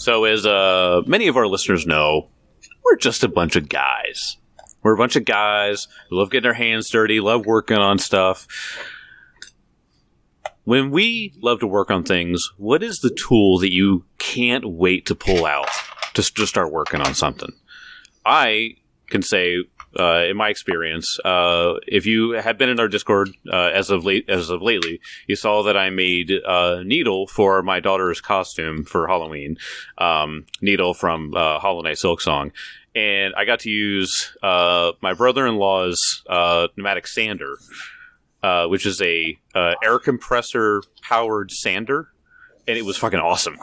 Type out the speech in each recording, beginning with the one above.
So as many of our listeners know, we're just a bunch of guys. We're a bunch of guys who love getting our hands dirty, love working on stuff. When we love to work on things, what is the tool that you can't wait to pull out to start working on something? I can say, in my experience, if you have been in our Discord as of lately, you saw that I made Needle for my daughter's costume for Halloween. Needle from Hollow Knight Silksong. And I got to use my brother-in-law's pneumatic sander, which is a air compressor powered sander, and it was fucking awesome.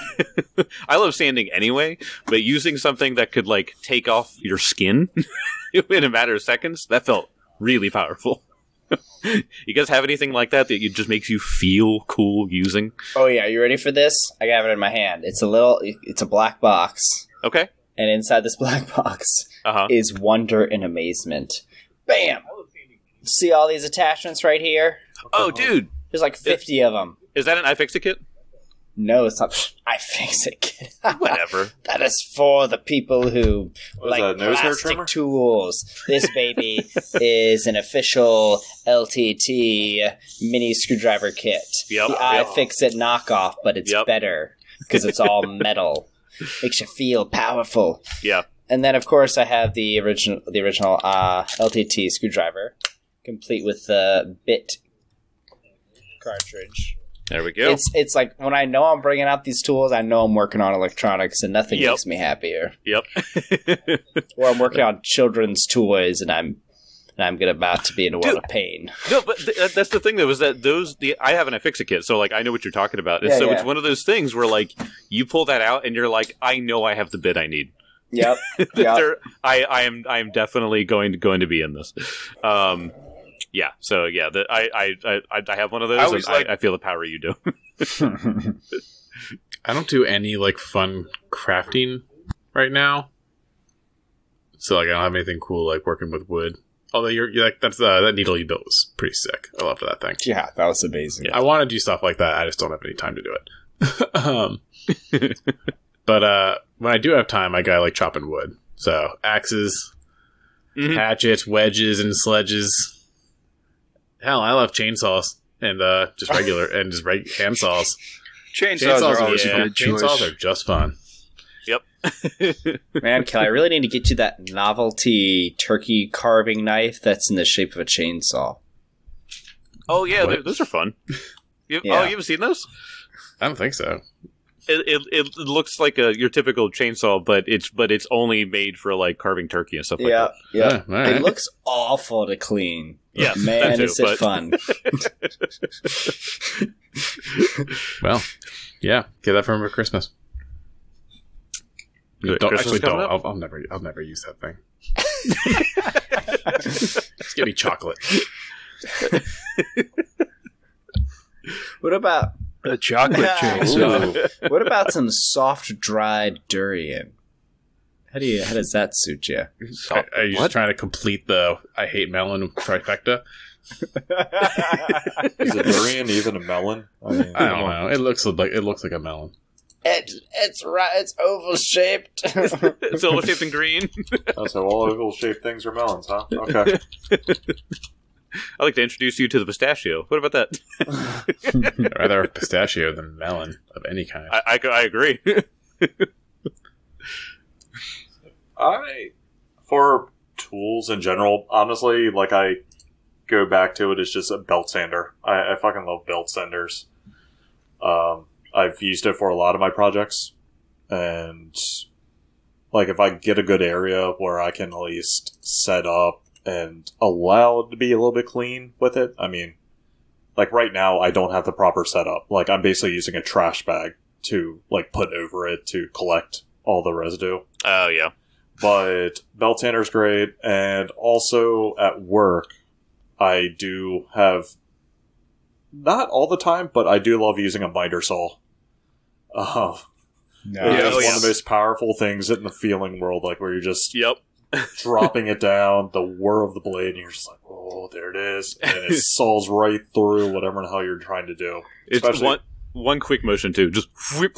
I love sanding anyway, but using something that could like take off your skin in a matter of seconds, that felt really powerful. You guys have anything like that just makes you feel cool using? Oh yeah, you ready for this? I have it in my hand. It's a black box. Okay. And inside this black box is wonder and amazement. Bam! See all these attachments right here? Oh, dude! There's like 50 of them. Is that an iFixit kit? No, it's not. iFixit. Whatever. That is for the people who like nose hair plastic trimmer? tools. This baby is an official LTT mini screwdriver kit. Yep. The iFixit knockoff, but it's better because it's all metal. Makes you feel powerful. Yeah. And then, of course, I have the original LTT screwdriver, complete with the bit cartridge. There we go. It's like when I know I'm bringing out these tools, I know I'm working on electronics, and nothing makes me happier. Yep. Or I'm working on children's toys, and I'm about to be in a world of pain. No, but that's the thing, though, is that I have an iFixit kit, so like I know what you're talking about. And it's one of those things where like you pull that out, and you're like, I know I have the bit I need. Yep. I am definitely going to be in this. Yeah. So yeah, I have one of those. And I feel the power you do. I don't do any like fun crafting right now, so like I don't have anything cool like working with wood. Although you're like that needle you built was pretty sick. I loved that thing. Yeah, that was amazing. Yeah. I want to do stuff like that. I just don't have any time to do it. But when I do have time, I got like chopping wood. So axes, hatchets, wedges, and sledges. Hell, I love chainsaws and just regular and just hand saws. Chainsaws are always a good choice. Chainsaws are just fun. Yep. Man, Kelly, I really need to get you that novelty turkey carving knife that's in the shape of a chainsaw. Oh yeah, those are fun. Oh, you haven't seen those? I don't think so. It looks like your typical chainsaw, but it's only made for like carving turkey and stuff like that. Yeah. All right. It looks awful to clean. Yeah, man, is it fun? Well, yeah, get that for Christmas. I'll never use that thing. Just give me chocolate. What about a chocolate chainsaw? What about some soft dried durian? How does that suit you? Are you just trying to complete the I hate melon trifecta? Is a durian even a melon? I don't know. It looks like a melon. It's right. It's oval shaped. It's oval shaped and green. Oh, so all oval shaped things are melons, huh? Okay. I'd like to introduce you to the pistachio. What about that? I'd rather pistachio than melon of any kind. I agree. For tools in general, honestly, like I go back to it as just a belt sander. I fucking love belt sanders. I've used it for a lot of my projects, and like if I get a good area where I can at least set up and allow it to be a little bit clean with it. I mean, like right now I don't have the proper setup. Like I'm basically using a trash bag to like put over it to collect all the residue. Oh yeah. But belt sander's great, and also at work I do have, not all the time, but I do love using a miter saw. It's one of the most powerful things in the feeling world, like where you're just dropping it down, the whir of the blade, and you're just like, oh, there it is, and it saws right through whatever the hell you're trying to do. It's one quick motion too, just whip.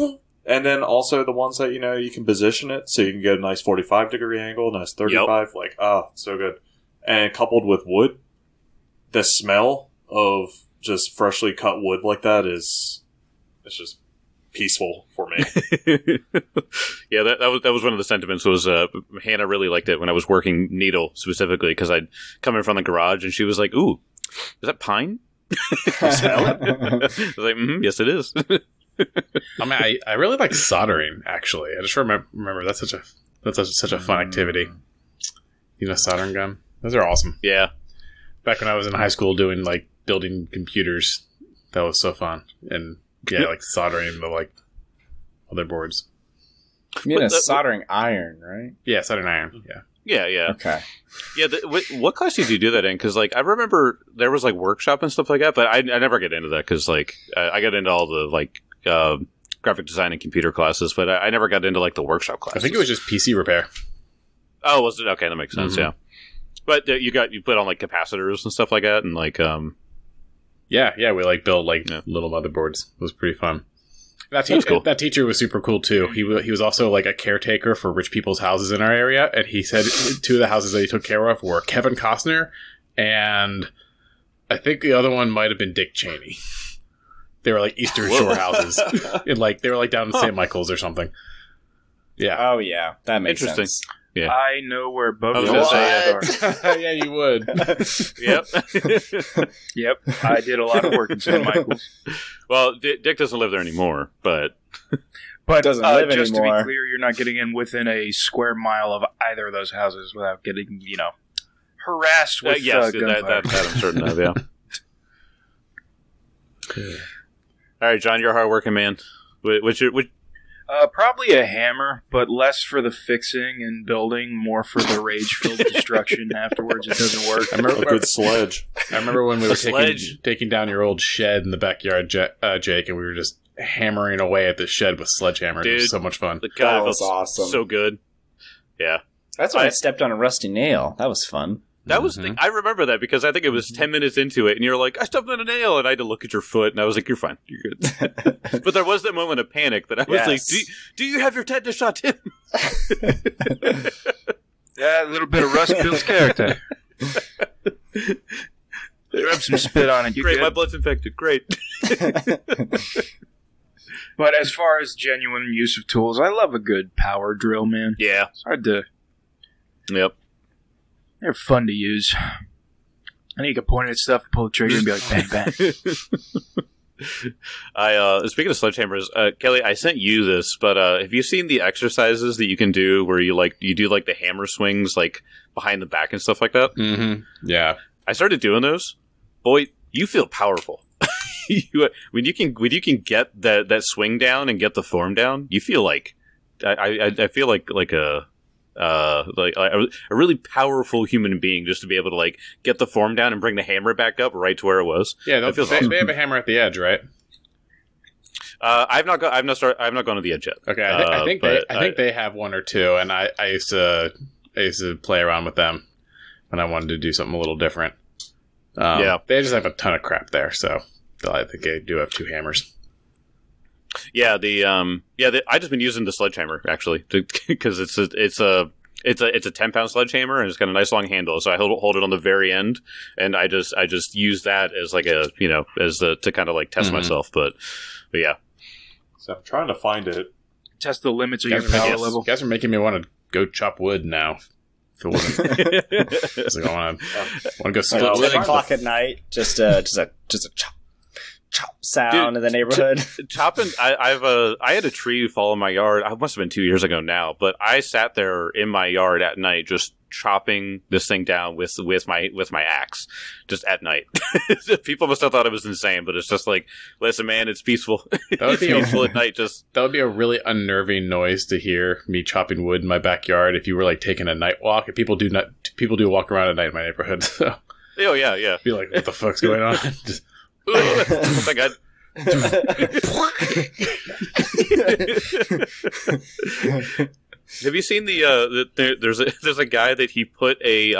And then also the ones that, you can position it so you can get a nice 45-degree angle, nice 35. Yep. So good. And coupled with wood, the smell of just freshly cut wood like that it's just peaceful for me. Yeah, that was one of the sentiments. Was Hannah really liked it when I was working needle specifically because I'd come in from the garage and she was like, "Ooh, is that pine?" Smell it? I was like, "Yes, it is." I mean, I really like soldering. Actually, I just remember that's such a fun activity. Soldering gun. Those are awesome. Yeah. Back when I was in high school doing like building computers, that was so fun. And yeah, like soldering the other boards. You mean soldering iron, right? Yeah, soldering iron. Yeah. Yeah. Okay. Yeah. What class did you do that in? Because I remember there was workshop and stuff like that, but I never get into that because I got into all the graphic design and computer classes, but I never got into the workshop classes. I think it was just PC repair. Oh, was it? Okay, that makes sense. Yeah. But you put on capacitors and stuff like that, and yeah, we built little motherboards. It was pretty fun. That teacher was super cool too. He was also a caretaker for rich people's houses in our area, and he said 2 of the houses that he took care of were Kevin Costner, and I think the other one might have been Dick Cheney. They were Eastern Shore houses, and they were down in St. Michael's or something. Yeah. Oh yeah, that makes sense. Yeah. I know where both of those are. Yeah, you would. Yep. Yep. I did a lot of work in St. Michael's. Well, Dick doesn't live there anymore, but doesn't live just anymore. To be clear, you're not getting in within a square mile of either of those houses without getting, harassed with yes, gunfire. that I'm certain of, yeah. All right, John, you're a hard-working man. Which probably a hammer, but less for the fixing and building, more for the rage-filled destruction afterwards. It doesn't work. I remember a good sledge. I remember when we were taking down your old shed in the backyard, Jake, and we were just hammering away at the shed with sledgehammers. Dude, it was so much fun. That was awesome. So good. Yeah. That's when I stepped on a rusty nail. That was fun. That was I remember that because I think it was 10 minutes into it, and you're like, I stepped on a nail, and I had to look at your foot, and I was like, you're fine. You're good. But there was that moment of panic that I was like, do you have your tetanus shot, Tim? Yeah, a little bit of rust builds character. Rub some spit on it. Great, my blood's infected. Great. But as far as genuine use of tools, I love a good power drill, man. Yeah. It's hard to... Yep. They're fun to use. I think you can point at stuff and pull the trigger and be like, bang, bang. Speaking of sledgehammers, Kelly, I sent you this, but have you seen the exercises that you can do where you do the hammer swings behind the back and stuff like that? Mm-hmm. Yeah. I started doing those. Boy, you feel powerful. When you can get that swing down and get the form down, you feel I feel like a really powerful human being just to be able to get the form down and bring the hammer back up right to where it was. Yeah, they have a hammer at the edge, right? I've not gone to the edge yet. Okay, I think they have one or two, and I used to play around with them when I wanted to do something a little different. Yeah, they just have a ton of crap there, so I think they do have 2 hammers. Yeah, I just been using the sledgehammer actually because it's a 10-pound sledgehammer and it's got a nice long handle, so I hold it on the very end, and I just use that as to kind of test myself, but yeah. So I'm trying to find it. Test the limits of your power level. You guys are making me want to go chop wood now. If it wasn't, I want to go split wood. 10 o'clock at night, just a chop sound in the neighborhood. Chopping. I had a tree fall in my yard. It must have been 2 years ago now, but I sat there in my yard at night just chopping this thing down with my axe just at night. People must have thought I was insane, but it's just listen, man, it's peaceful. That would be peaceful at night. That would be a really unnerving noise to hear, me chopping wood in my backyard. If you were taking a night walk, and people do walk around at night in my neighborhood. So. Oh yeah. Be like, what the fuck's going on? Just, oh my god. Have you seen there's a guy that he put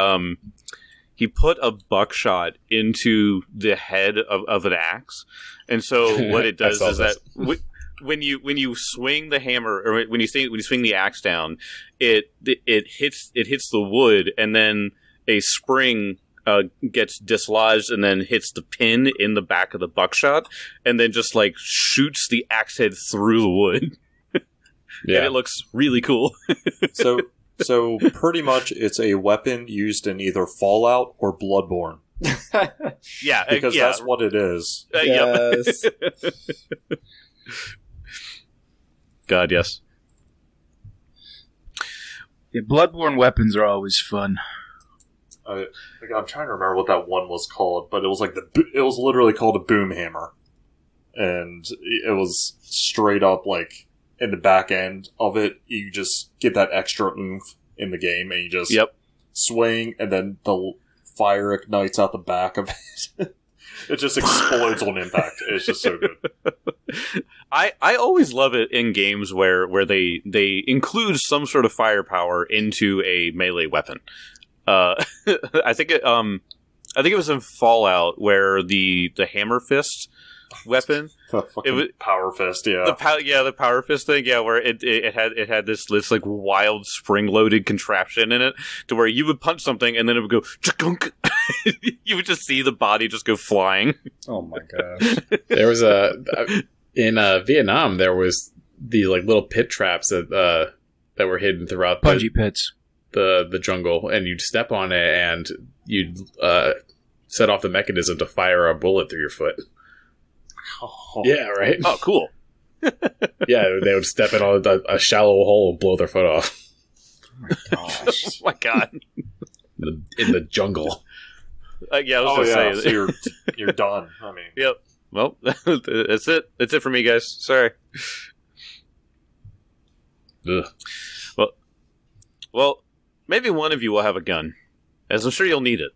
a buckshot into the head of an axe, and so what it does is that when you swing the hammer, or when you swing the axe down, it hits the wood, and then a spring gets dislodged and then hits the pin in the back of the buckshot, and then just like shoots the axe head through the wood. Yeah, and it looks really cool. So pretty much, it's a weapon used in either Fallout or Bloodborne. Yeah, because that's what it is. Yes. Yep. God, yes. Yeah, Bloodborne weapons are always fun. I'm trying to remember what that one was called, but it was like it was literally called a boom hammer, and it was straight up like in the back end of it. You just get that extra oomph in the game, and you just swing, and then the fire ignites out the back of it. It just explodes on impact. It's just so good. I always love it in games where they include some sort of firepower into a melee weapon. I think it was in Fallout where the hammer fist weapon. It was power fist, yeah. The power fist thing, yeah, where it had this like wild spring loaded contraption in it, to where you would punch something and then it would go chunk. You would just see the body just go flying. Oh my gosh! There was in Vietnam. There was the like little pit traps that were hidden throughout bungee pits, the jungle, and you'd step on it and you'd set off the mechanism to fire a bullet through your foot. Oh. Yeah, right. Oh, cool. Yeah, they would step in a shallow hole and blow their foot off. Oh my gosh! Oh my god! In the jungle. Yeah, I was gonna say so you're done. I mean, yep. Well, that's it. That's it for me, guys. Sorry. Ugh. Well, maybe one of you will have a gun, as I'm sure you'll need it.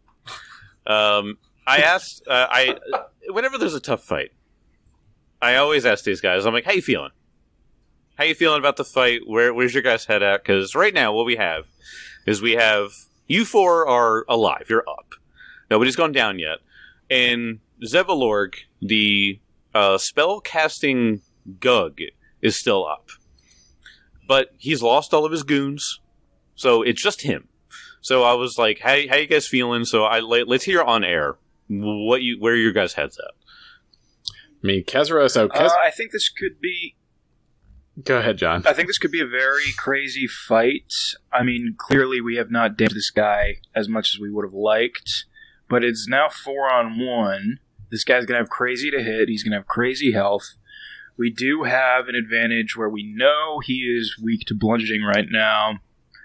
I asked, whenever there's a tough fight, I always ask these guys, I'm like, how you feeling? How you feeling about the fight? Where's your guys' head at? Because right now, what we have is you four are alive. You're up. Nobody's gone down yet. And Zevlorg, the spell-casting Gug, is still up. But he's lost all of his goons, so it's just him. So I was like, how you guys feeling? So let's hear on air where your guys' heads at. I mean, Kezra, I think this could be... Go ahead, John. I think this could be a very crazy fight. I mean, clearly we have not damaged this guy as much as we would have liked, but it's now 4-on-1. This guy's going to have crazy to hit. He's going to have crazy health. We do have an advantage where we know he is weak to bludgeoning right now.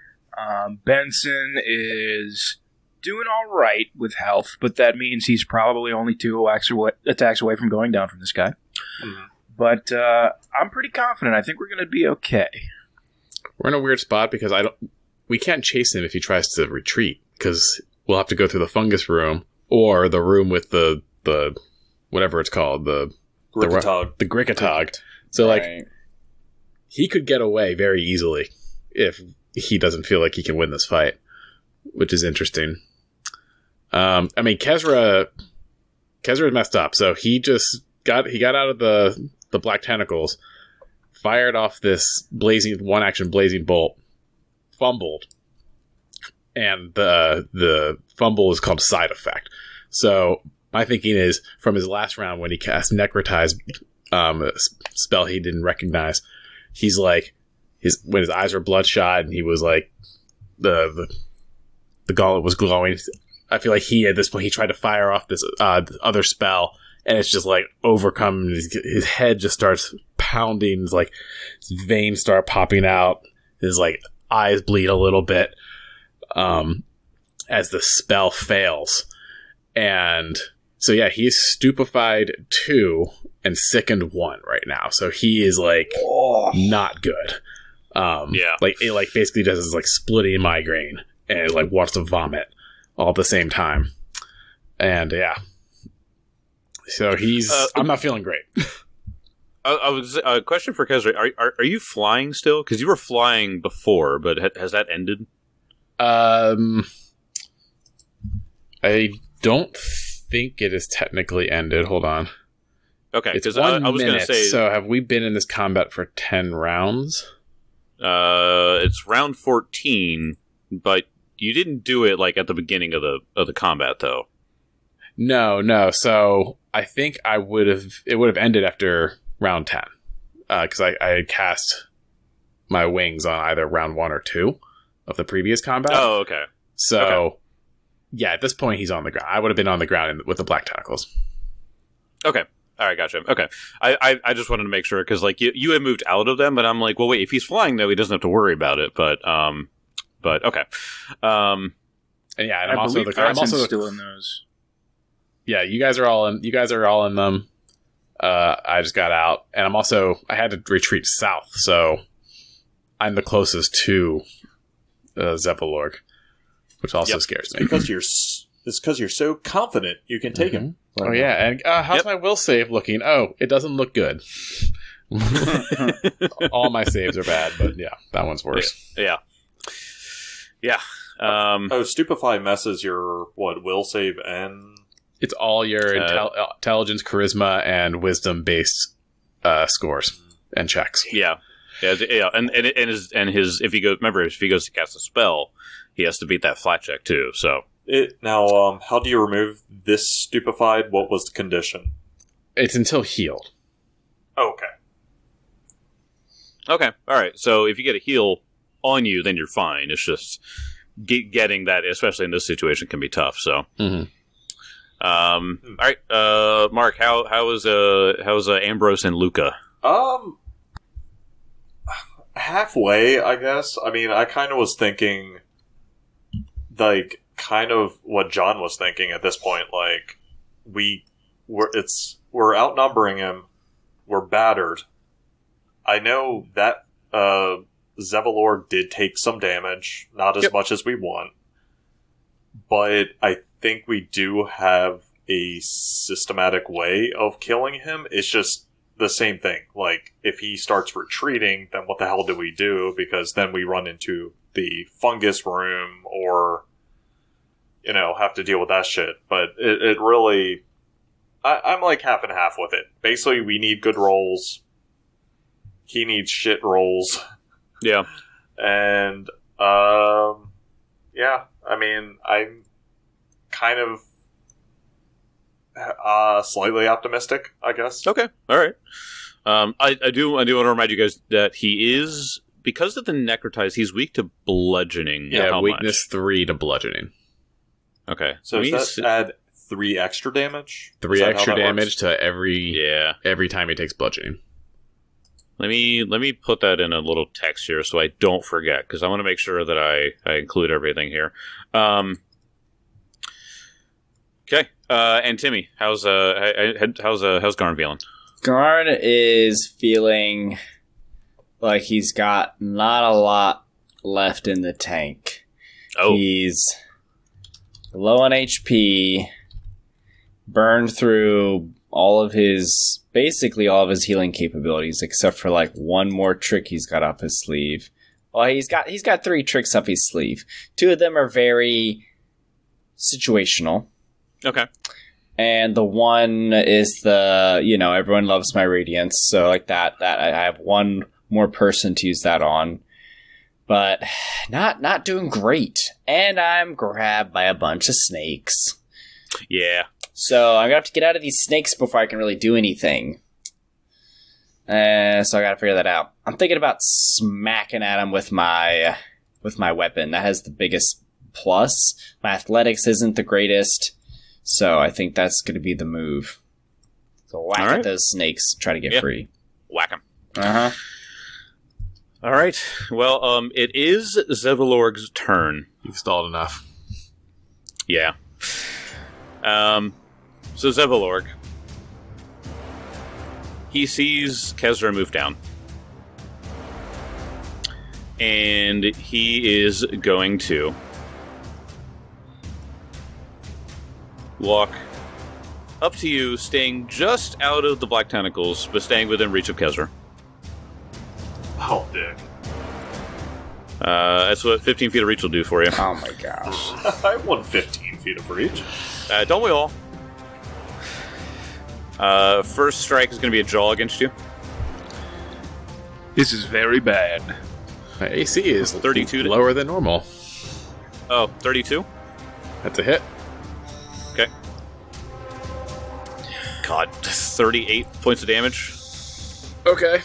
Benson is doing all right with health, but that means he's probably only 2 attacks away from going down from this guy. Mm-hmm. But I'm pretty confident. I think we're going to be okay. We're in a weird spot because we can't chase him if he tries to retreat, because we'll have to go through the fungus room or the room with the whatever it's called, the Grickatog. So like he could get away very easily if he doesn't feel like he can win this fight, which is interesting. I mean, Kezra messed up, so he got out of the black tentacles, fired off this one-action blazing bolt, fumbled, and the fumble is called side effect. So my thinking is, from his last round when he cast Necrotize spell he didn't recognize, he's like, when his eyes were bloodshot and he was like, the gauntlet was glowing, I feel like at this point he tried to fire off this other spell, and it's just like overcome. His head just starts pounding. It's like his veins start popping out. His like eyes bleed a little bit as the spell fails. And so yeah, he's stupefied 2 and sickened 1 right now. So he is like not good. Like it like basically does this like splitting migraine and like wants to vomit all at the same time. And yeah. So he's... I'm not feeling great. I was a question for Kezra. Are you flying still? Because you were flying before, but has that ended? I don't think it is technically ended. Hold on. Okay, It's because I was going to minute, say... So have we been in this combat for 10 rounds? It's round 14, but you didn't do it like at the beginning of the combat, though. No. So I think it would have ended after round 10 because I had cast my wings on either round 1 or 2 of the previous combat. Oh, okay. So yeah, at this point he's on the ground. I would have been on the ground with the black tentacles. Okay. All right, gotcha. Okay, I just wanted to make sure because like you had moved out of them, but I'm like, well, wait, if he's flying though, he doesn't have to worry about it. But okay. And yeah, and I'm also still in those. Yeah, you guys are all in them. I just got out, and I had to retreat south, so I'm the closest to Zevlorg, which also scares me. It's because you're so confident you can take him. Oh yeah, and how's my will save looking? Oh, it doesn't look good. All my saves are bad, but yeah, that one's worse. Yeah. Stupefy messes your will save and it's all your intelligence, charisma, and wisdom based scores and checks. Yeah, and his if he goes to cast a spell, he has to beat that flat check too. So. How do you remove this stupefied? What was the condition? It's until healed. Okay. All right. So if you get a heal on you, then you're fine. It's just getting that, especially in this situation, can be tough. So, all right, Mark, how's Ambrose and Luca? Halfway, I guess. I mean, I kind of was thinking, like, kind of what John was thinking at this point. Like, we're outnumbering him. We're battered. I know that Zevlorg did take some damage, not as much as we want, but I think we do have a systematic way of killing him. It's just the same thing. Like, if he starts retreating, then what the hell do we do? Because then we run into the fungus room or, have to deal with that shit. But it really... I'm like half and half with it. Basically, we need good rolls. He needs shit rolls. Yeah. And, yeah, I mean, I'm kind of slightly optimistic, I guess. Okay, all right. I do want to remind you guys that he is, because of the necrotize, he's weak to bludgeoning. Yeah, weakness 3 to bludgeoning. Okay. So does that add 3 extra damage? 3 extra damage to every time he takes bludgeoning. Let me put that in a little text here so I don't forget, because I want to make sure that I include everything here. Okay, and Timmy, how's Garn feeling? Garn is feeling like he's got not a lot left in the tank. Oh, he's low on HP, burned through basically all of his healing capabilities, except for like one more trick he's got up his sleeve. Well, he's got 3 tricks up his sleeve. 2 of them are very situational. Okay. And the one is everyone loves my radiance, so like that I have one more person to use that on. But not doing great. And I'm grabbed by a bunch of snakes. Yeah. So I'm gonna have to get out of these snakes before I can really do anything. So I gotta figure that out. I'm thinking about smacking at him with my weapon. That has the biggest plus. My athletics isn't the greatest, so I think that's gonna be the move. So whack at those snakes, try to get free. Whack them. Uh-huh. All right. Well, it is Zevlorg's turn. You've stalled enough. Yeah. So Zevlorg, he sees Kezra move down, and he is going to walk up to you, staying just out of the black tentacles, but staying within reach of Kezra. Oh, dick. That's what 15 feet of reach will do for you. Oh my gosh. I want 15 feet of reach. Don't we all? First strike is going to be a jaw against you. This is very bad. My AC is 32 to- lower than normal. Oh, 32? That's a hit. Okay. God, 38 points of damage. Okay.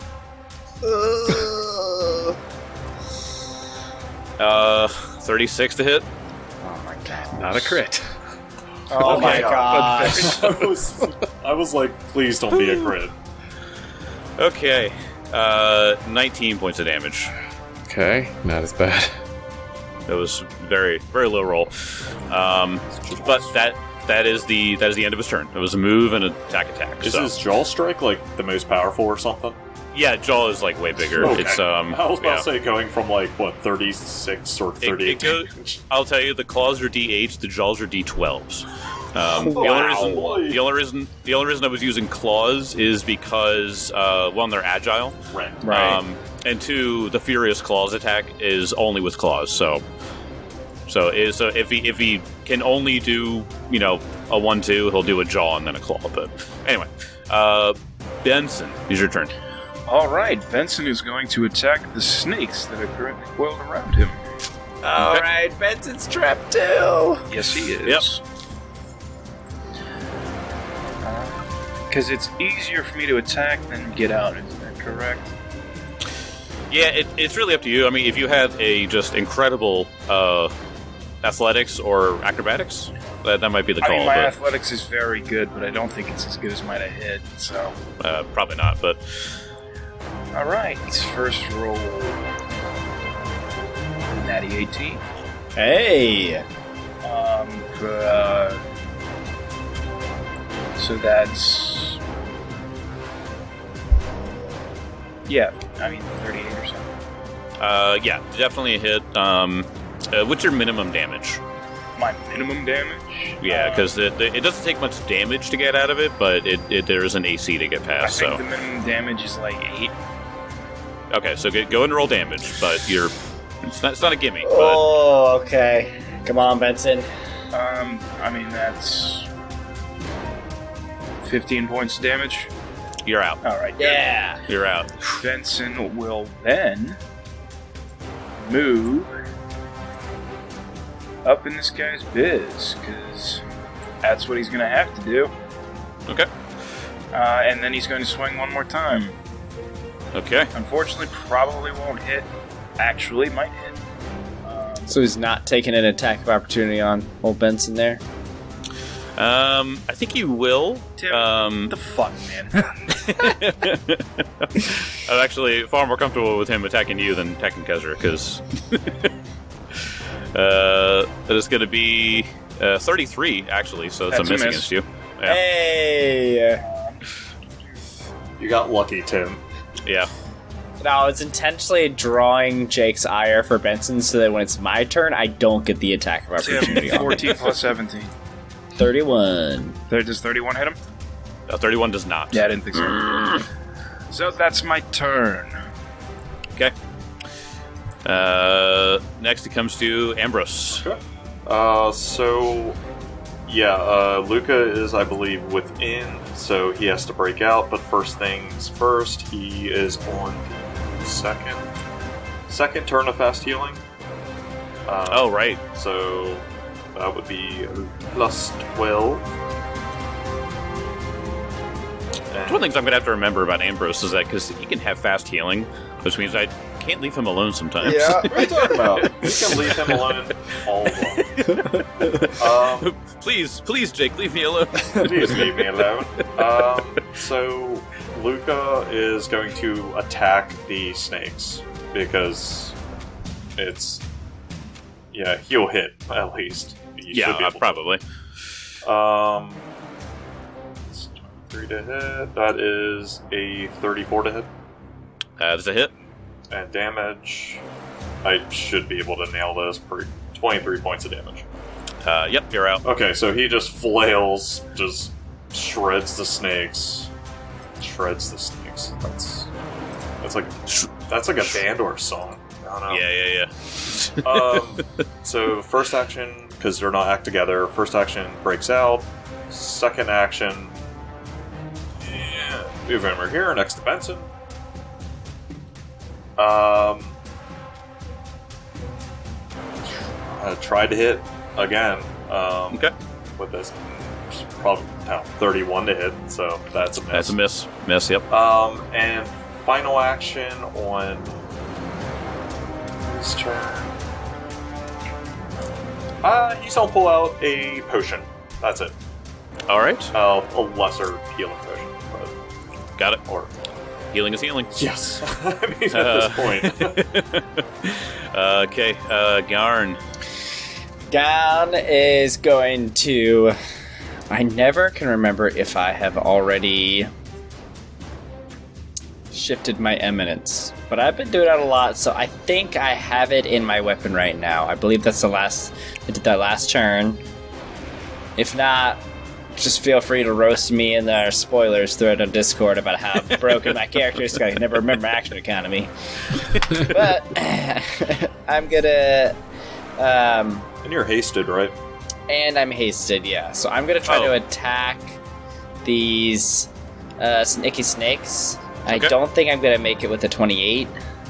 36 to hit. Oh my god. Not a crit. Oh my gosh. I was like, please don't be a crit. Okay. 19 points of damage. Okay, not as bad. That was very, very low roll. But that is the end of his turn. It was a move and an attack. Is so. his jaw strike like the most powerful or something? Yeah, jaw is like way bigger. Okay. It's I was about to say going from like what 36 or 38 damage. I'll tell you, the claws are D8s, the jaws are D12s. The only reason I was using claws is because one, they're agile, Right. and two, the furious claws attack is only with claws. So if he can only do a 1-2, he'll do a jaw and then a claw. But anyway, Benson, it's your turn. All right, Benson is going to attack the snakes that are currently coiled around him. All right, Benson's trapped too. Yes, he is. Yep. Because it's easier for me to attack than get out. Isn't that correct? Yeah, it's really up to you. I mean, if you had a just incredible athletics or acrobatics, that might be the call. I mean, my but, athletics is very good, but I don't think it's as good as mine to hit. So, probably not. But all right, first roll, natty 18. Hey. So that's 38 or something. yeah, definitely a hit. What's your minimum damage? My minimum damage? Yeah, because it doesn't take much damage to get out of it, but there is an AC to get I past. think So the minimum damage is like 8. okay, so go and roll damage, but it's not a gimme. But Oh, okay. Come on, Benson. That's 15 points of damage. you're out. All right. Yeah. You're out. Benson will then move up in this guy's biz, because that's what he's going to have to do. Okay. And then he's going to swing one more time. Okay. Unfortunately, probably won't hit. Actually, might hit. So he's not taking an attack of opportunity on old Benson there? I think you will. Tim, what the fuck, man? I'm actually far more comfortable with him attacking you than attacking Kezra, because that is going to be 33, actually, so it's That's a a miss miss. against you. Yeah. Hey. You got lucky, Tim. Yeah. No, it's intentionally drawing Jake's ire for Benson so that when it's my turn, I don't get the attack of opportunity Tim, on 14 plus 17. 31. Does 31 hit him? 31 does not. Yeah, I didn't think so. So that's my turn. Okay. Next it comes to Ambrose. Okay. Luca is, I believe, within, so he has to break out. But first things first, he is on the second turn of fast healing. Oh, right. So that would be plus 12. One of the things I'm going to have to remember about Ambrose is that because he can have fast healing, which means I can't leave him alone sometimes. Yeah, what are you talking about? We can leave him alone all along. Please, Jake, leave me alone. Please leave me alone. So Luca is going to attack the snakes because he'll hit at least. He should be able to. Probably. 3 to hit. That is a 34 to hit. There's a hit. And damage, I should be able to nail this. 23 points of damage. Yep, you're out. Okay, so he just flails, just shreds the snakes. That's like a Bandor song. I don't know. Yeah. So first action, because they're not act together. First action breaks out. Second action, move over here next to Benson. I tried to hit again. Okay. With this, probably 31 to hit, so that's a miss. That's a miss. Miss, yep. And final action on his turn. He's gonna pull out a potion. That's it. All right. A lesser healing potion. But, Got it. or Healing is healing. yes, I mean at this point. Okay, Garn. Garn is going to. I never can remember if I have already shifted my eminence, but I've been doing it a lot, so I think I have it in my weapon right now. I believe that's the last. I did that last turn. If not, just feel free to roast me in our spoilers thread on Discord about how broken my character is. I can never remember action economy. But I'm gonna. And you're hasted, right? And I'm hasted, yeah. So I'm gonna try to attack these sneaky snakes. I Okay. don't think I'm gonna make it with a 28.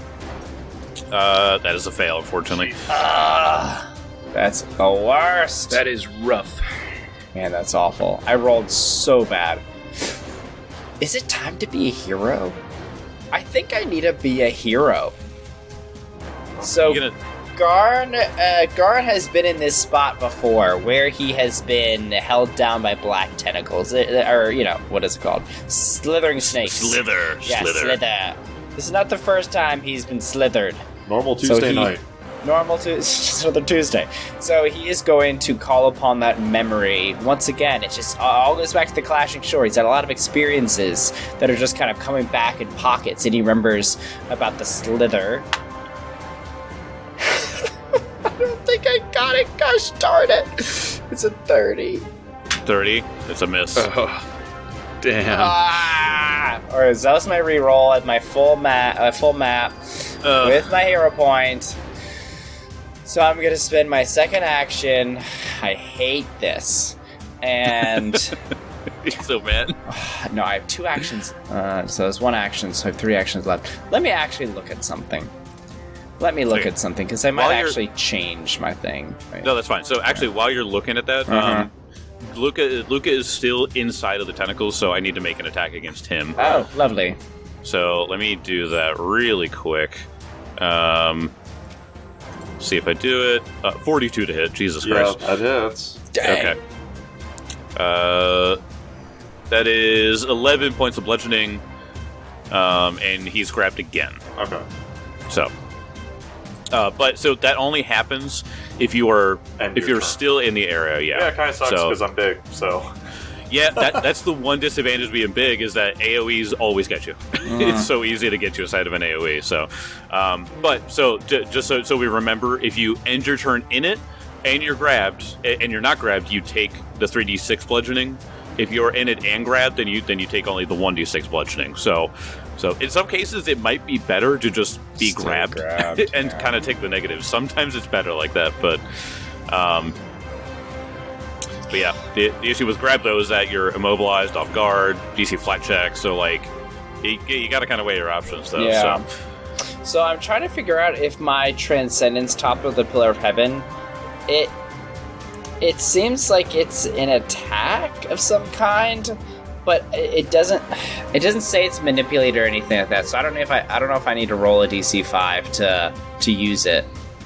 That is a fail, unfortunately. That's the worst. That is rough. Man, that's awful. I rolled so bad. Is it time to be a hero? I think I need to be a hero. So You're gonna. Garn has been in this spot before, where he has been held down by black tentacles, or what is it called? Slithering snakes. Slither. Yeah, slither. This is not the first time he's been slithered. Normal Tuesday night. Normal it's just another Tuesday. So he is going to call upon that memory once again. It's just all goes back to the Clashing Shore. He's had a lot of experiences that are just kind of coming back in pockets, and he remembers about the slither. I don't think I got it. Gosh darn it! It's a 30. 30. It's a miss. Oh, damn. Alright, so that was my reroll at my full map with my hero point. So I'm gonna spend my second action. I hate this. And He's so mad. no, I have two actions. So there's one action, so I have three actions left. Let me actually look at something. Let me look Okay. at something, because I might While you're- actually change my thing. Right. No, that's fine. So actually, while you're looking at that, Uh-huh. Luca is still inside of the tentacles, so I need to make an attack against him. Oh, lovely. So let me do that really quick. See if I do it. 42 to hit. Jesus Yeah, Christ. that hits. Dang. Okay. That is 11 points of bludgeoning, and he's grabbed again. Okay. So, but so that only happens if you are End if your you're turn. still in the area. Yeah. Yeah, it kind of sucks So- because I'm big, so. Yeah, that's the one disadvantage of being big is that AoEs always get you. It's so easy to get you aside of an AoE. So, but so just so we remember, if you end your turn in it and you're grabbed and you're not grabbed, you take the 3d6 bludgeoning. If you're in it and grabbed, then you take only the 1d6 bludgeoning. So in some cases, it might be better to just be Stay grabbed, grabbed, and yeah. kind of take the negatives. Sometimes it's better like that, but yeah, the issue with grab though is that you're immobilized, off guard, DC flat check. So like, you got to kind of weigh your options though. Yeah. So. So I'm trying to figure out if my Transcendence top of the Pillar of Heaven, it seems like it's an attack of some kind, but it doesn't say it's manipulate or anything like that. So I don't know if I need to roll a DC 5 to use it.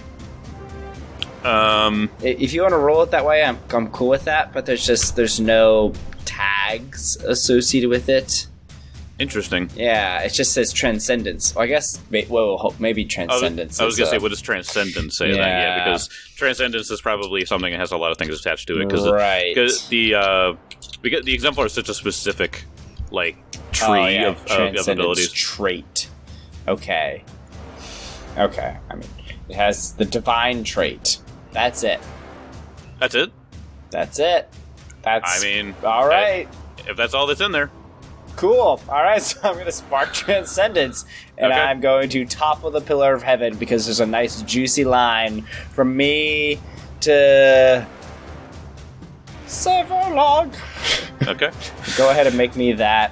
If you want to roll it that way, I'm cool with that. But there's no tags associated with it. Interesting. Yeah, it just says Transcendence. Well, I guess maybe Transcendence. I was gonna is say, a- what does Transcendence say then? Yeah. Yeah, because Transcendence is probably something that has a lot of things attached to it. Because Right. the exemplar is such a specific like tree Oh, yeah, of Transcendence abilities. trait. Okay. I mean, it has the divine trait. That's it. That's it. That's it. I mean, all right. if that's all that's in there. Cool. All right, so I'm going to spark Transcendence, and Okay. I'm going to topple the Pillar of Heaven because there's a nice juicy line from me to Severlog. Okay. Go ahead and make me that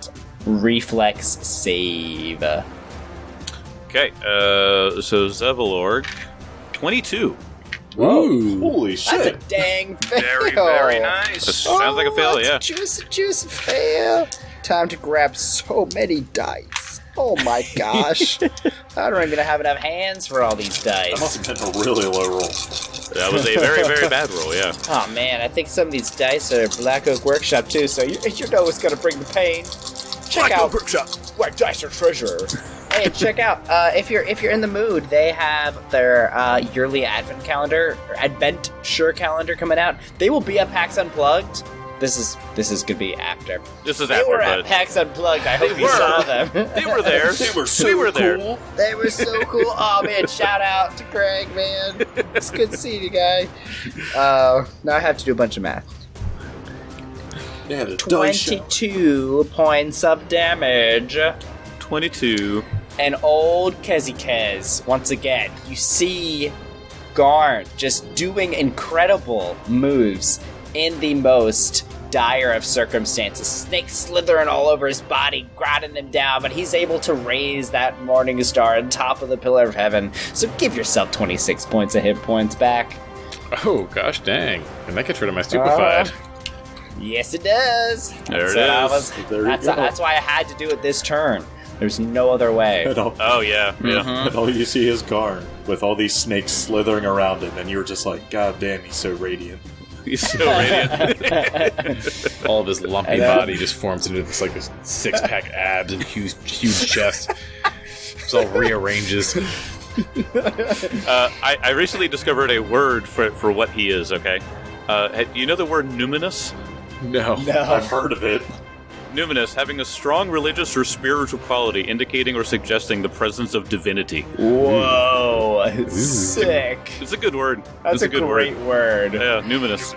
reflex save. Okay, so Zevalorg, 22. Whoa. Holy That's a shit! dang fail. Very nice. Sounds like a fail, that's yeah. a juicy fail. Time to grab so many dice. Oh my gosh. I don't even have enough hands for all these That dice. must have been a really low roll. That was a very, very bad roll, yeah. Oh man, I think some of these dice are Black Oak Workshop too, so you know it's gonna bring the pain. Check out Workshop. Black Dice are treasure. Hey, check out if you're in the mood, they have their yearly advent calendar or adventure calendar coming out. They will be at PAX Unplugged. This is gonna be after. This is They after, were at but PAX Unplugged. I hope They you were. saw them. they were there. They were so we were there. cool. They were so cool. Oh man, shout out to Craig, man. It's good to see you, guy. Now I have to do a bunch of math. Yeah, the dice show. 22 points of damage. 22. And old Kez. Once again, you see Garn just doing incredible moves in the most dire of circumstances. Snakes slithering all over his body, grinding him down, but he's able to raise that morning star on top of the pillar of heaven. So give yourself 26 points of hit points back. Oh, gosh dang. And that gets rid of my stupefied. Yes, it does. There it That's is. what There you that's, go. that's why I had to do it this turn. There's no other way. And all, Oh, yeah, yeah. and all you see is Garn with all these snakes slithering around him, and you were just like, God damn, he's so radiant. He's so radiant. All of his lumpy I know. body just forms into this like this 6-pack abs and huge chest. Just all rearranges. I recently discovered a word for what he is, okay? You know the word numinous? No. I've heard of it. Numinous, having a strong religious or spiritual quality indicating or suggesting the presence of divinity. Whoa, sick. It's a good word. That's it's a good great word. Yeah, numinous.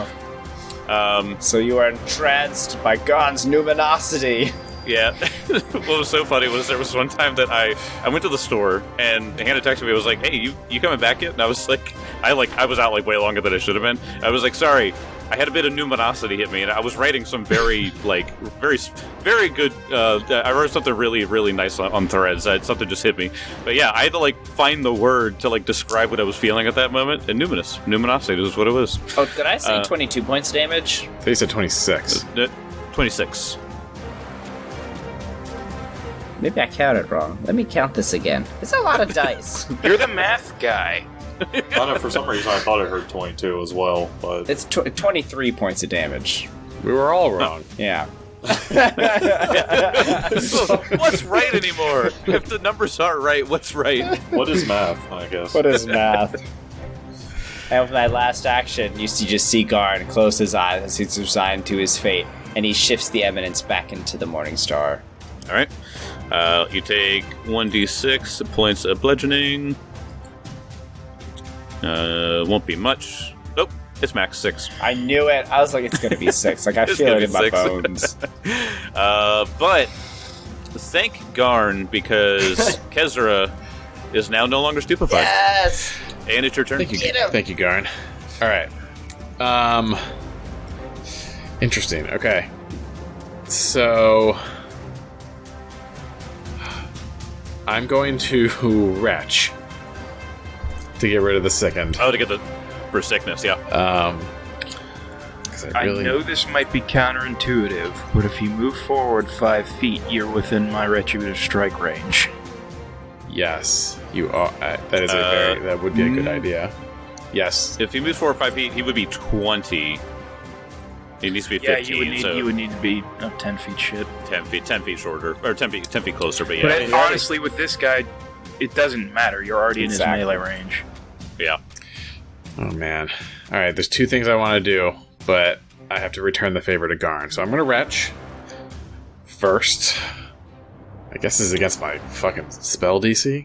So you are entranced by Garn's numinosity. Yeah. What was so funny was there was one time that I went to the store and Hannah texted me. I was like, "Hey, you coming back yet?" And I was like, I was out like way longer than I should have been. I was like, "Sorry, I had a bit of numinosity hit me," and I was writing some very very good. I wrote something really really nice on Threads. Something just hit me. But yeah, I had to like find the word to like describe what I was feeling at that moment. And numinosity is what it was. Oh, did I say 22 points damage? They said 26. 26. Maybe I counted wrong. Let me count this again. It's a lot of dice. You're the math guy. I don't know, for some reason I thought I heard 22 as well, but It's 23 points of damage. We were all wrong. Yeah. What's right anymore? If the numbers aren't right, what's right? what is math, I guess? What is math? And with my last action, you just see Garn close his eyes as he's resigned to his fate, and he shifts the eminence back into the Morning Star. All right. You take 1d6 points of bludgeoning. Won't be much. Nope. It's max 6. I knew it. I was like, it's going to be 6. Like, I It's feel gonna it in be my 6. bones. But thank Garn because Kezra is now no longer stupefied. Yes! And it's your turn. Thank you, Get him. thank you, Garn. All right. Interesting. Okay. So I'm going to retch to get rid of the second. Oh, to get the for sickness, yeah. 'Cause I know this might be counterintuitive, but if you move forward 5 feet, you're within my retributive strike range. Yes, you are. That is that would be a good idea. Yes. If he moves 4 or 5 feet, he would be 20. He needs to be Yeah, 15, you would need to be 10 feet shit. 10 feet shorter, or 10 feet closer. But yeah, But honestly, with this guy, it doesn't matter. You're already in his melee range. yeah. Oh man. All right. There's 2 things I want to do, but I have to return the favor to Garn. So I'm gonna retch first. I guess this is against my fucking spell DC.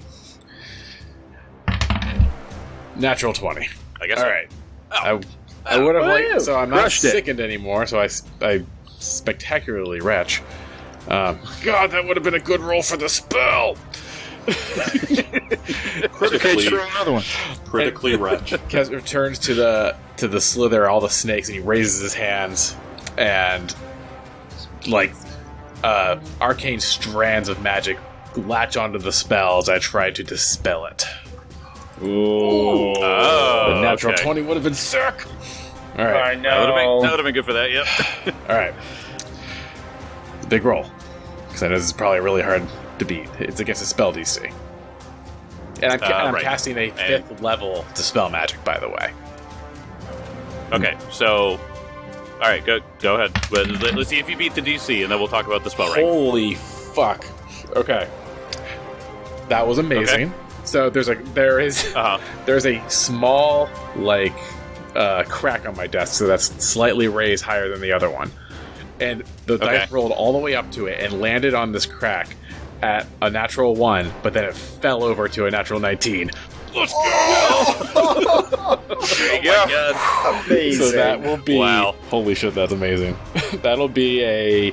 Natural 20. I guess. All so. right. I would have Woo! liked, so I'm not Crushed it. sickened anymore. So I spectacularly retch. God, that would have been a good roll for the spell. Okay, critically, throw another one. critically wretch. Kez returns to the slither, all the snakes, and he raises his hands and like arcane strands of magic latch onto the spell as I try to dispel it. Ooh. Oh, The natural okay. 20 would have been sick. All right. I That know. would have been good for that. Yep. All right. Big roll. Because I know this is probably really hard to beat. It's against a spell DC. And I'm right. casting a 5th level dispel magic, by the way. Okay, so all right, go ahead. Let's see if you beat the DC, and then we'll talk about the spell rank. Holy fuck. Okay. That was amazing. Okay. So there's Uh-huh. there's a small crack on my desk, so that's slightly raised higher than the other one. And the dice rolled all the way up to it and landed on this crack at a natural 1, but then it fell over to a natural 19. Let's go! Oh my god! Amazing. So that will be... Wow. Holy shit, that's amazing. That'll be a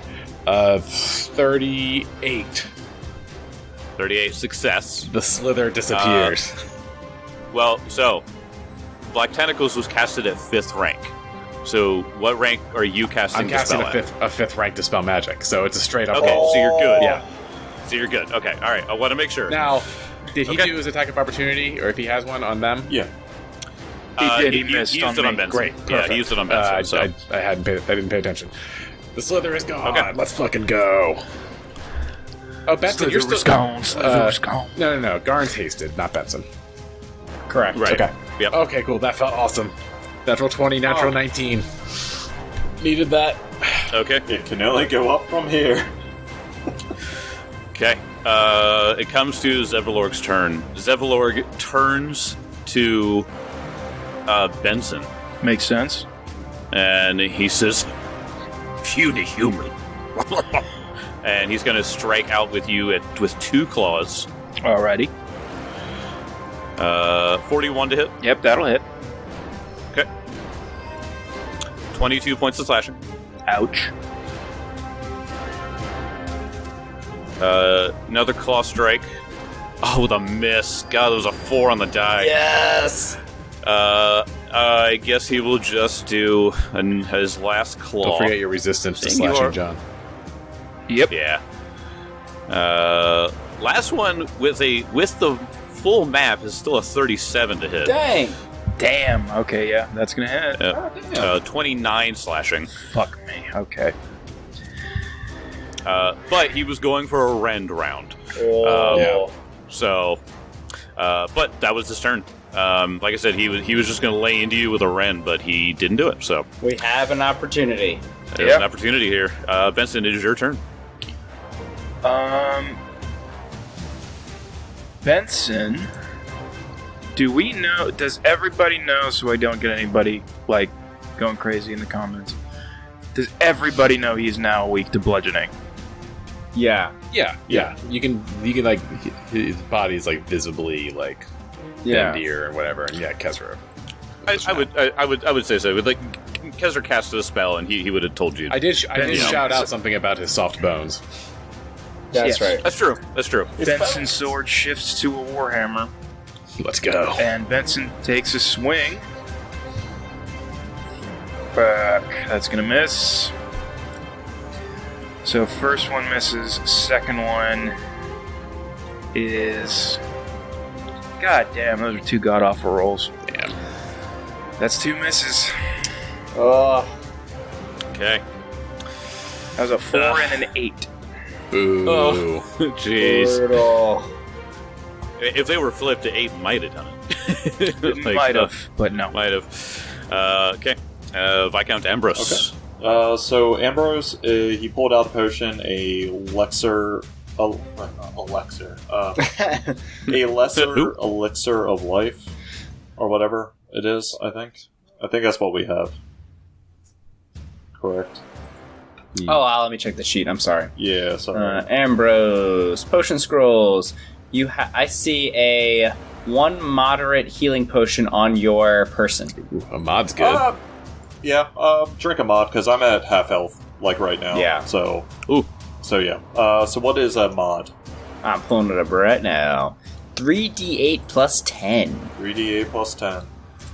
38. 38 success. The slither disappears. Well, so Black Tentacles was casted at 5th rank. So what rank are you casting I'm the casting spell a fifth rank dispel magic, so it's a straight up Okay, roll. so you're good. Yeah. So you're good. Okay, all right. I want to make sure. Now, did he Okay. do his attack of opportunity, or if he has one on them? Yeah. He did. He missed used on it on me. Benson. Great, Yeah, perfect. he used it on Benson. I didn't pay attention. The slither is gone. Okay. Let's fucking go. Oh, Benson, you're still gone. Slither was gone. No. Garn's hasted, not Benson. Correct. Right. Okay. Yep. Okay, cool. That felt awesome. Natural 20, natural 19. Needed that. Okay. It can only go up from here. Okay. It comes to Zevlorg's turn. Zevlorg turns to Benson, Makes sense. and he says, "Puny human," and he's going to strike out with you with 2 claws. Alrighty. 41 to hit. Yep, that'll hit. Okay. 22 points of slashing. Ouch. Another claw strike. Oh, with a miss. God, there was a 4 on the die. Yes. I guess he will just do his last claw. Don't forget your resistance to Singular. slashing, John. Yep. Yeah. Last one with the full map is still a 37 to hit. Dang. Damn. Okay, yeah, that's gonna hit. 29 slashing. Fuck me. Okay. But he was going for a rend round. Oh. Yeah. So, but that was his turn. Like I said, he was just going to lay into you with a rend, but he didn't do it. So We have an opportunity. there's Yep. an opportunity here. Benson, it is your turn. Benson, do we know? Does everybody know? So I don't get anybody like going crazy in the comments. Does everybody know he's now weak to bludgeoning? Yeah. Yeah. You can like his body's like visibly like Yeah. bendier and whatever. And yeah, Kezra. I would say so. But like Kezra casted a spell, and he would have told you. I did Yeah. shout out something about his soft bones. That's Yes. right. That's true. That's true. Benson's sword shifts to a warhammer, Let's go. and Benson takes a swing. Fuck, that's gonna miss. So first one misses, second one is... God damn, those are 2 god-awful rolls. Damn. That's 2 misses. Oh. Okay. That was a 4 and an 8. Ooh. Oh. Jeez. Brutal. If they were flipped, to 8 might have done it. Like, Might have, but no. Might have. Okay. Viscount Ambrose. So Ambrose, he pulled out a potion, a lesser elixir of life, or whatever it is. I think that's what we have. Correct. Let me check the sheet. I'm sorry. Yeah. Sorry. Ambrose, potion scrolls. I see a 1 moderate healing potion on your person. Ooh, a mod's good. Drink a mod because I'm at half health like right now. Yeah. So. Ooh. So yeah. So what is a mod? I'm pulling it up right now. 3d8 plus 10. 3d8 plus 10.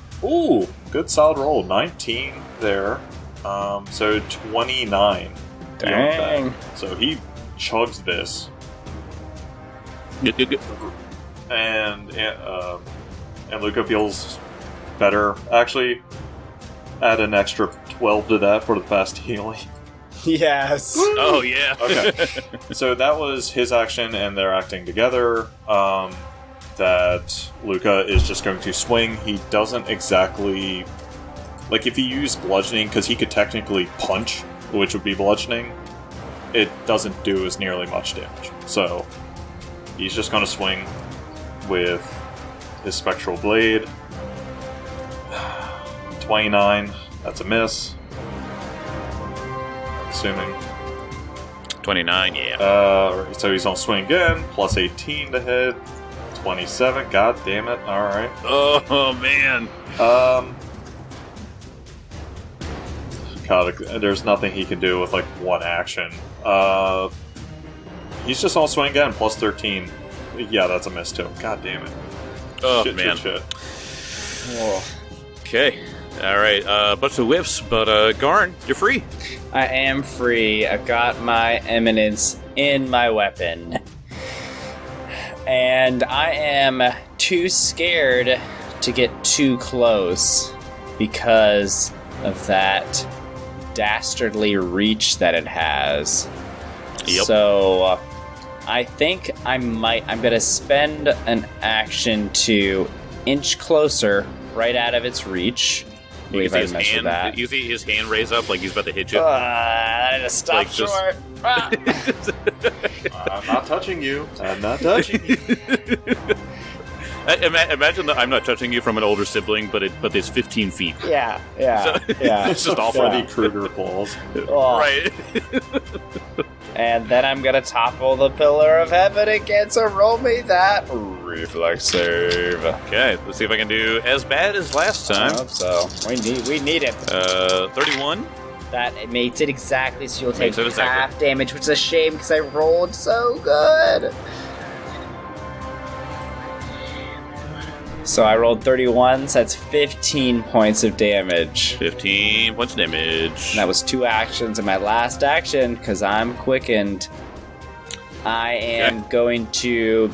Ooh, good solid roll. 19 there. So 29. Dang. So he chugs this, Good. and Luca feels better. Actually, add an extra 12 to that for the fast healing. Yes. Oh, yeah. Okay. So that was his action, and they're acting together. That Luca is just going to swing. He doesn't exactly... Like, if he used bludgeoning, because he could technically punch, which would be bludgeoning, it doesn't do as nearly much damage. So, he's just going to swing with his Spectral Blade. 29, that's a miss. Assuming. 29, yeah. So he's on swing again, plus 18 to hit. 27, god damn it, alright. Oh, man. God, there's nothing he can do with, like, one action. He's just on swing again, plus 13. Yeah, that's a miss, too. God damn it. Oh, Shit. Whoa. Okay. All right. Bunch of whiffs, but Garn, you're free. I am free. I've got my eminence in my weapon. And I am too scared to get too close because of that dastardly reach that it has. Yep. So I think I'm gonna spend an action to inch closer right out of its reach. You Believe see I his messed with hand. that. You see his hand raise up like he's about to hit you. I just stopped Like, just- short. Ah. I'm not touching you. I'm not touching you. Imagine that I'm not touching you from an older sibling, but it's 15 feet. Yeah. So- Yeah. It's just awful. Freddy Krueger claws. Oh. Right. And then I'm gonna topple the pillar of heaven again, so roll me that reflex save. Okay. Let's see if I can do as bad as last I time. hope so. We need it. 31. That makes it exactly, so you'll take Makes it exactly. half damage, which is a shame because I rolled so good. So I rolled 31, so that's 15 points of damage. 15 points of damage. And that was 2 actions, and my last action, because I'm quickened, I am going to...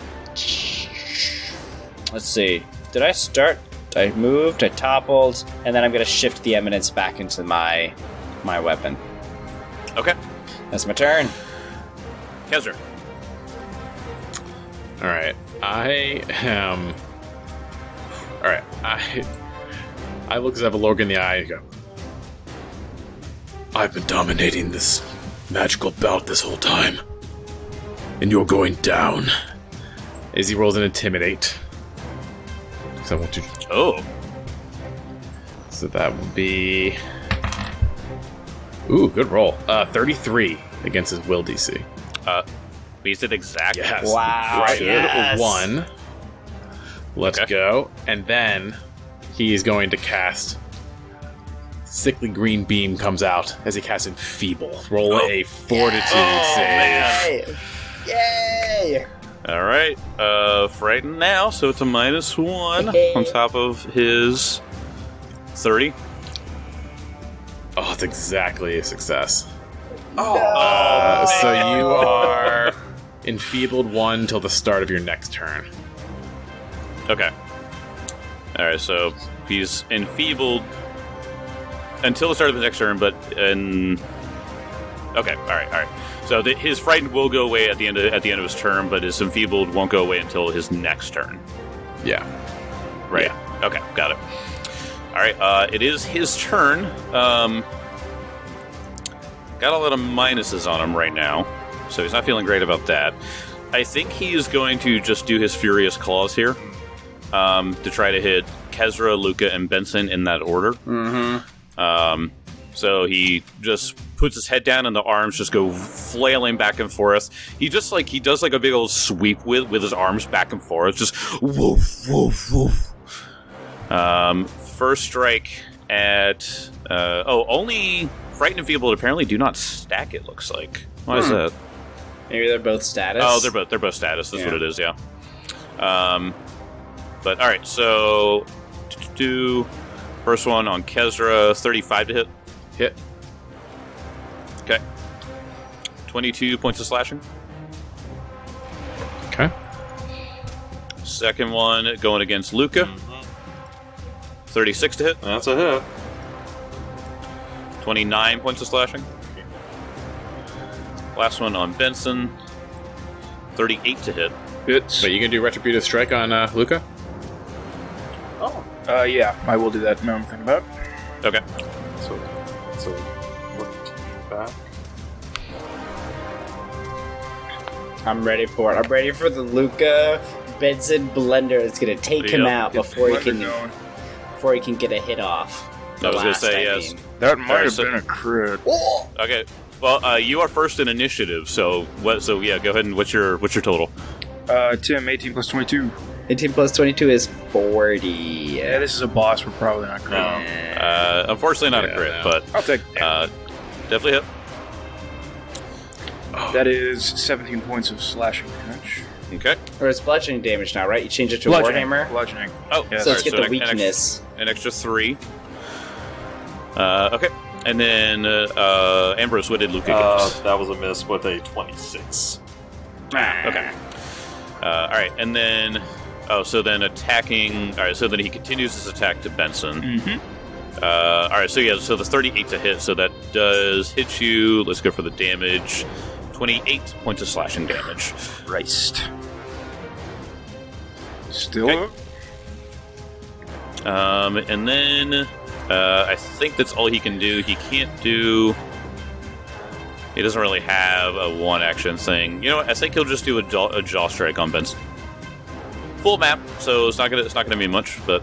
Let's see. Did I start? I moved, I toppled, and then I'm going to shift the eminence back into my weapon. Okay. That's my turn. Kezra. All right, I am. All right, I look Zevalorg in the eye and go, I've been dominating this magical bout this whole time, and you're going down. As he rolls an Intimidate. So I want to. Oh. So that will be. Ooh, good roll. 33 against his will DC. We said exact. Yes. Wow, Right. yes. 1. Let's Okay. go. And then he is going to cast Sickly Green Beam comes out as he casts Enfeeble. Roll a Fortitude save. man. Yay! All right. Frightened now, so it's a -1 on top of his 30. Oh, it's exactly a success. Oh, So you are enfeebled 1 till the start of your next turn. Okay. All right. So he's enfeebled until the start of the next turn, but okay. All right. So his frightened will go away at the end of his turn, but his enfeebled won't go away until his next turn. Yeah. Right. Okay. Got it. All right. It is his turn. Got a lot of minuses on him right now, so he's not feeling great about that. I think he is going to just do his Furious Claws here to try to hit Kezra, Luca, and Benson in that order. Mm-hmm. So he just puts his head down and the arms just go flailing back and forth. He does like a big old sweep with his arms back and forth, just woof, woof, woof. First strike at only Frightened and Feeble apparently do not stack, it looks like. Why is that? Maybe they're both status. Oh, they're both status. That's what it is, yeah. But all right, so first one on Kezra, 35 to hit. Hit. Okay. 22 points of slashing. Okay. Second one going against Luca. 36 to hit. That's a hit. 29 points of slashing. Last one on Benson. 38 to hit. Hits. But you can do Retributive Strike on Luca? Oh. Yeah, I will do that now I'm thinking about it. Okay. So looked back. I'm ready for it. I'm ready for the Luca Benson blender that's gonna take him Yep. out before he can Going. get a hit off. I was gonna Last, say, I yes. mean. That might Alright, have so- been a crit. Okay. Well, you are first in initiative, so what? So yeah, go ahead and what's your total? Tim, 18 plus 22. 18 plus 22 is 40. Yeah, this is a boss. We're probably not crit. Unfortunately, not a Yeah, crit, no. but I'll take definitely hit. that. Is 17 points of slashing damage. Okay. Or it's bludgeoning damage now, right? You change it to Bludgeoning. Warhammer. Bludgeoning. Oh, Yeah, So let's sorry, get the an extra- weakness. An extra 3. Okay. And then Ambrose, what did Luca get? That was a miss with a 26. Okay. All right, and then so then attacking. All right, so then he continues his attack to Benson. Mm-hmm. All right, so yeah, so the 38 to hit, so that does hit you. Let's go for the damage. 28 points of slashing damage. Christ. Still Okay. up? And then I think that's all he can do. He can't do. He doesn't really have a one action thing. You know what? I think he'll just do a jaw strike on Benson. Full map, so it's not gonna mean much, but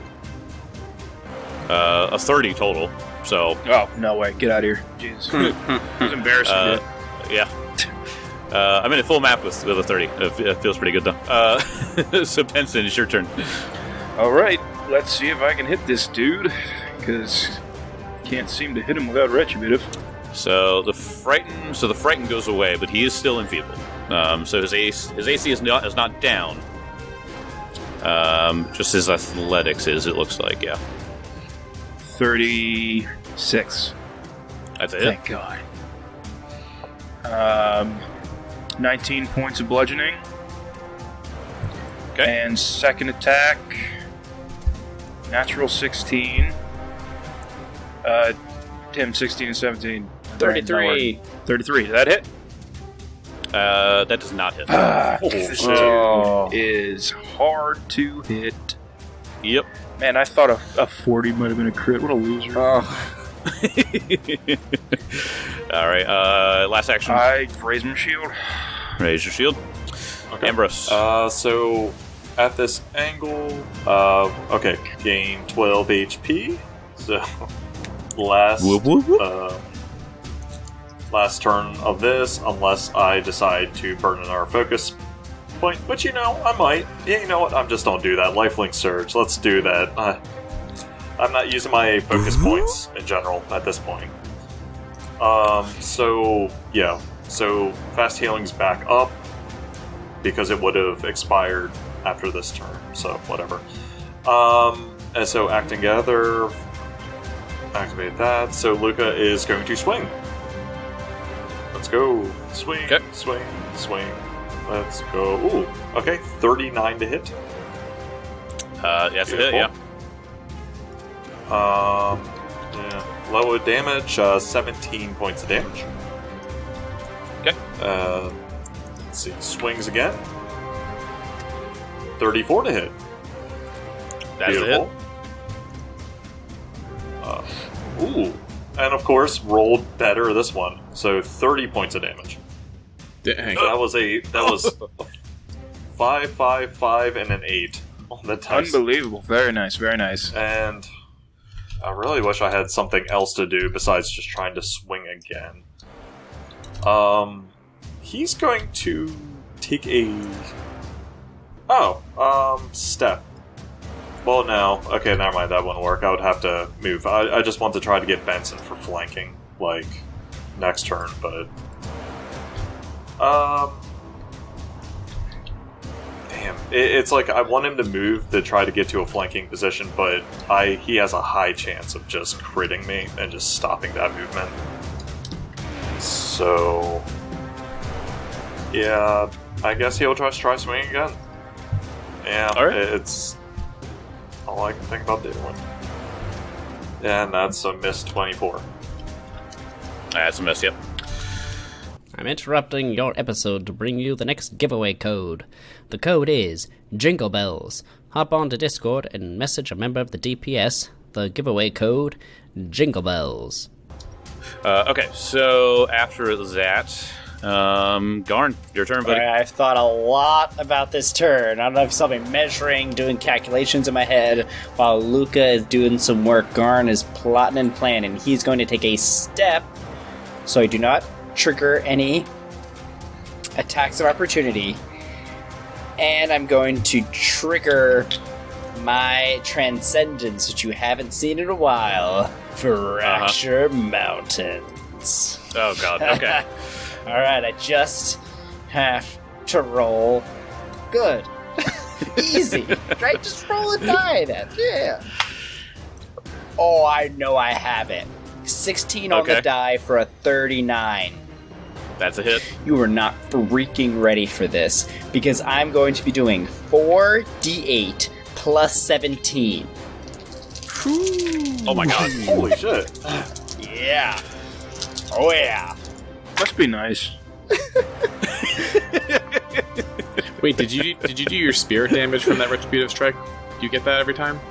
a 30 total. So Oh, no way. Get out of here. Jesus. It was embarrassing. dude. yeah. I mean, a full map with a 30. It feels pretty good though. So Benson, it's your turn. All right. Let's see if I can hit this dude. Because can't seem to hit him without Retributive. So the frighten goes away, but he is still enfeebled. So his AC is not down. Just his athletics is. It looks like, yeah. 36. That's it. Thank God. 19 points of bludgeoning. Okay. And second attack. Natural 16. Tim, 16 and 17. 33. 33. Did that hit? That does not hit. This Oh. dude is hard to hit. Yep. Man, I thought a 40 might have been a crit. What a loser. Oh. All right. Last action. I raise my shield. Raise your shield. Okay. Ambrose. So at this angle, okay, gain 12 HP. So last Whoop, whoop, whoop. last turn of this, unless I decide to burn in our focus point, which I might. Yeah, you know what? I'm just don't do that. Lifelink Surge. Let's do that. I'm not using my focus points in general at this point. So yeah. So fast healing's back up because it would have expired after this turn. So whatever. And so acting together, activate that. So Luca is going to swing. Let's go. Swing, Okay. swing, swing. Let's go. Ooh, okay. 39 to hit. That's a hit. Yeah. Yeah. Low damage, 17 points of damage. Okay. Let's see. Swings again. 34 to hit. That's a hit. Beautiful. Ooh. And of course, rolled better this one. So 30 points of damage. Dang. That was 5, 5, 5, and an 8 on the dice. Unbelievable. Very nice. Very nice. And I really wish I had something else to do besides just trying to swing again. He's going to take a step. Well, no. Okay, never mind. That wouldn't work. I would have to move. I just want to try to get Benson for flanking, like, next turn, but... Damn. It's like I want him to move to try to get to a flanking position, but he has a high chance of just critting me and just stopping that movement. So... Yeah, I guess he'll just try swinging again. And All right. it's all I can think about doing. And that's a miss 24. That's a miss, yep. I'm interrupting your episode to bring you the next giveaway code. The code is Jingle Bells. Hop on to Discord and message a member of the DPS. The giveaway code, Jingle Bells. Okay, so after that, Garn, your turn, buddy. I've thought a lot about this turn. I don't know if something measuring, doing calculations in my head, while Luca is doing some work. Garn is plotting and planning. He's going to take a step, so I do not trigger any attacks of opportunity. And I'm going to trigger my Transcendence, which you haven't seen in a while. Fracture Mountains. Oh, God, okay. Alright, I just have to roll good. Easy. Right? Just roll a die then. Yeah. Oh, I know I have it. 16 on the Okay. die for a 39. That's a hit. You are not freaking ready for this, because I'm going to be doing 4d8 plus 17. Oh, my God. Holy shit. Yeah. Oh, yeah. Must be nice. Wait, did you do your spirit damage from that retributive strike? Do you get that every time?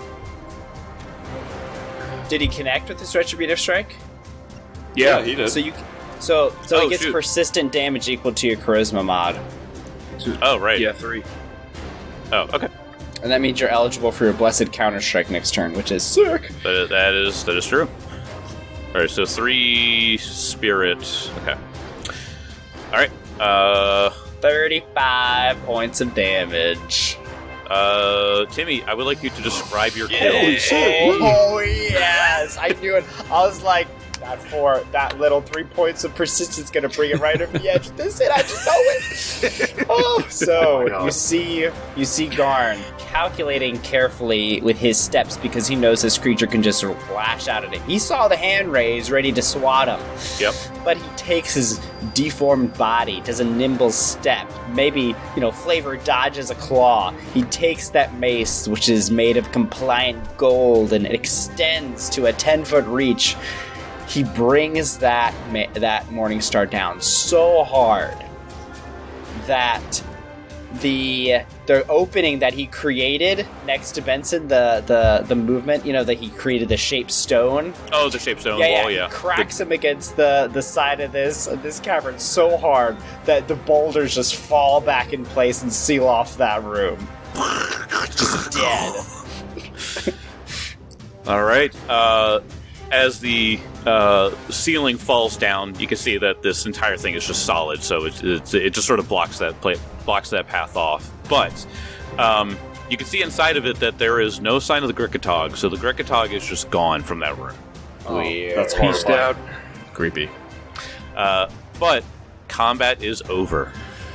Did he connect with this Retributive Strike? Yeah, he did. So Oh, he gets shoot. persistent damage equal to your charisma mod. Oh, right. Yeah, 3. Oh, okay. And that means you're eligible for your blessed counter strike next turn, which is sick. That is true. All right, so 3 spirit. Okay. All right. 35 points of damage. Timmy, I would like you to describe your kill. Oh yes, I knew it. I was like, that little 3 points of persistence gonna bring it right over the edge of this, and I just know it. Oh, so Oh my God. you see Garn calculating carefully with his steps because he knows this creature can just sort of lash out at him. He saw the hand raise, ready to swat him. Yep. But he takes his deformed body, does a nimble step, maybe, Flavor dodges a claw. He takes that mace, which is made of compliant gold, and it extends to a 10-foot reach. He brings that Morningstar down so hard that the opening that he created next to Benson, the movement, that he created, the shaped stone. Oh, the shaped stone wall, yeah. He cracks him against the side of this cavern so hard that the boulders just fall back in place and seal off that room. Just dead. All right. As the ceiling falls down, you can see that this entire thing is just solid, so it just sort of blocks that path off. But you can see inside of it that there is no sign of the Grickatog, so the Grickatog is just gone from that room. Weird. That's Pieced horrifying. out. Creepy. But combat is over.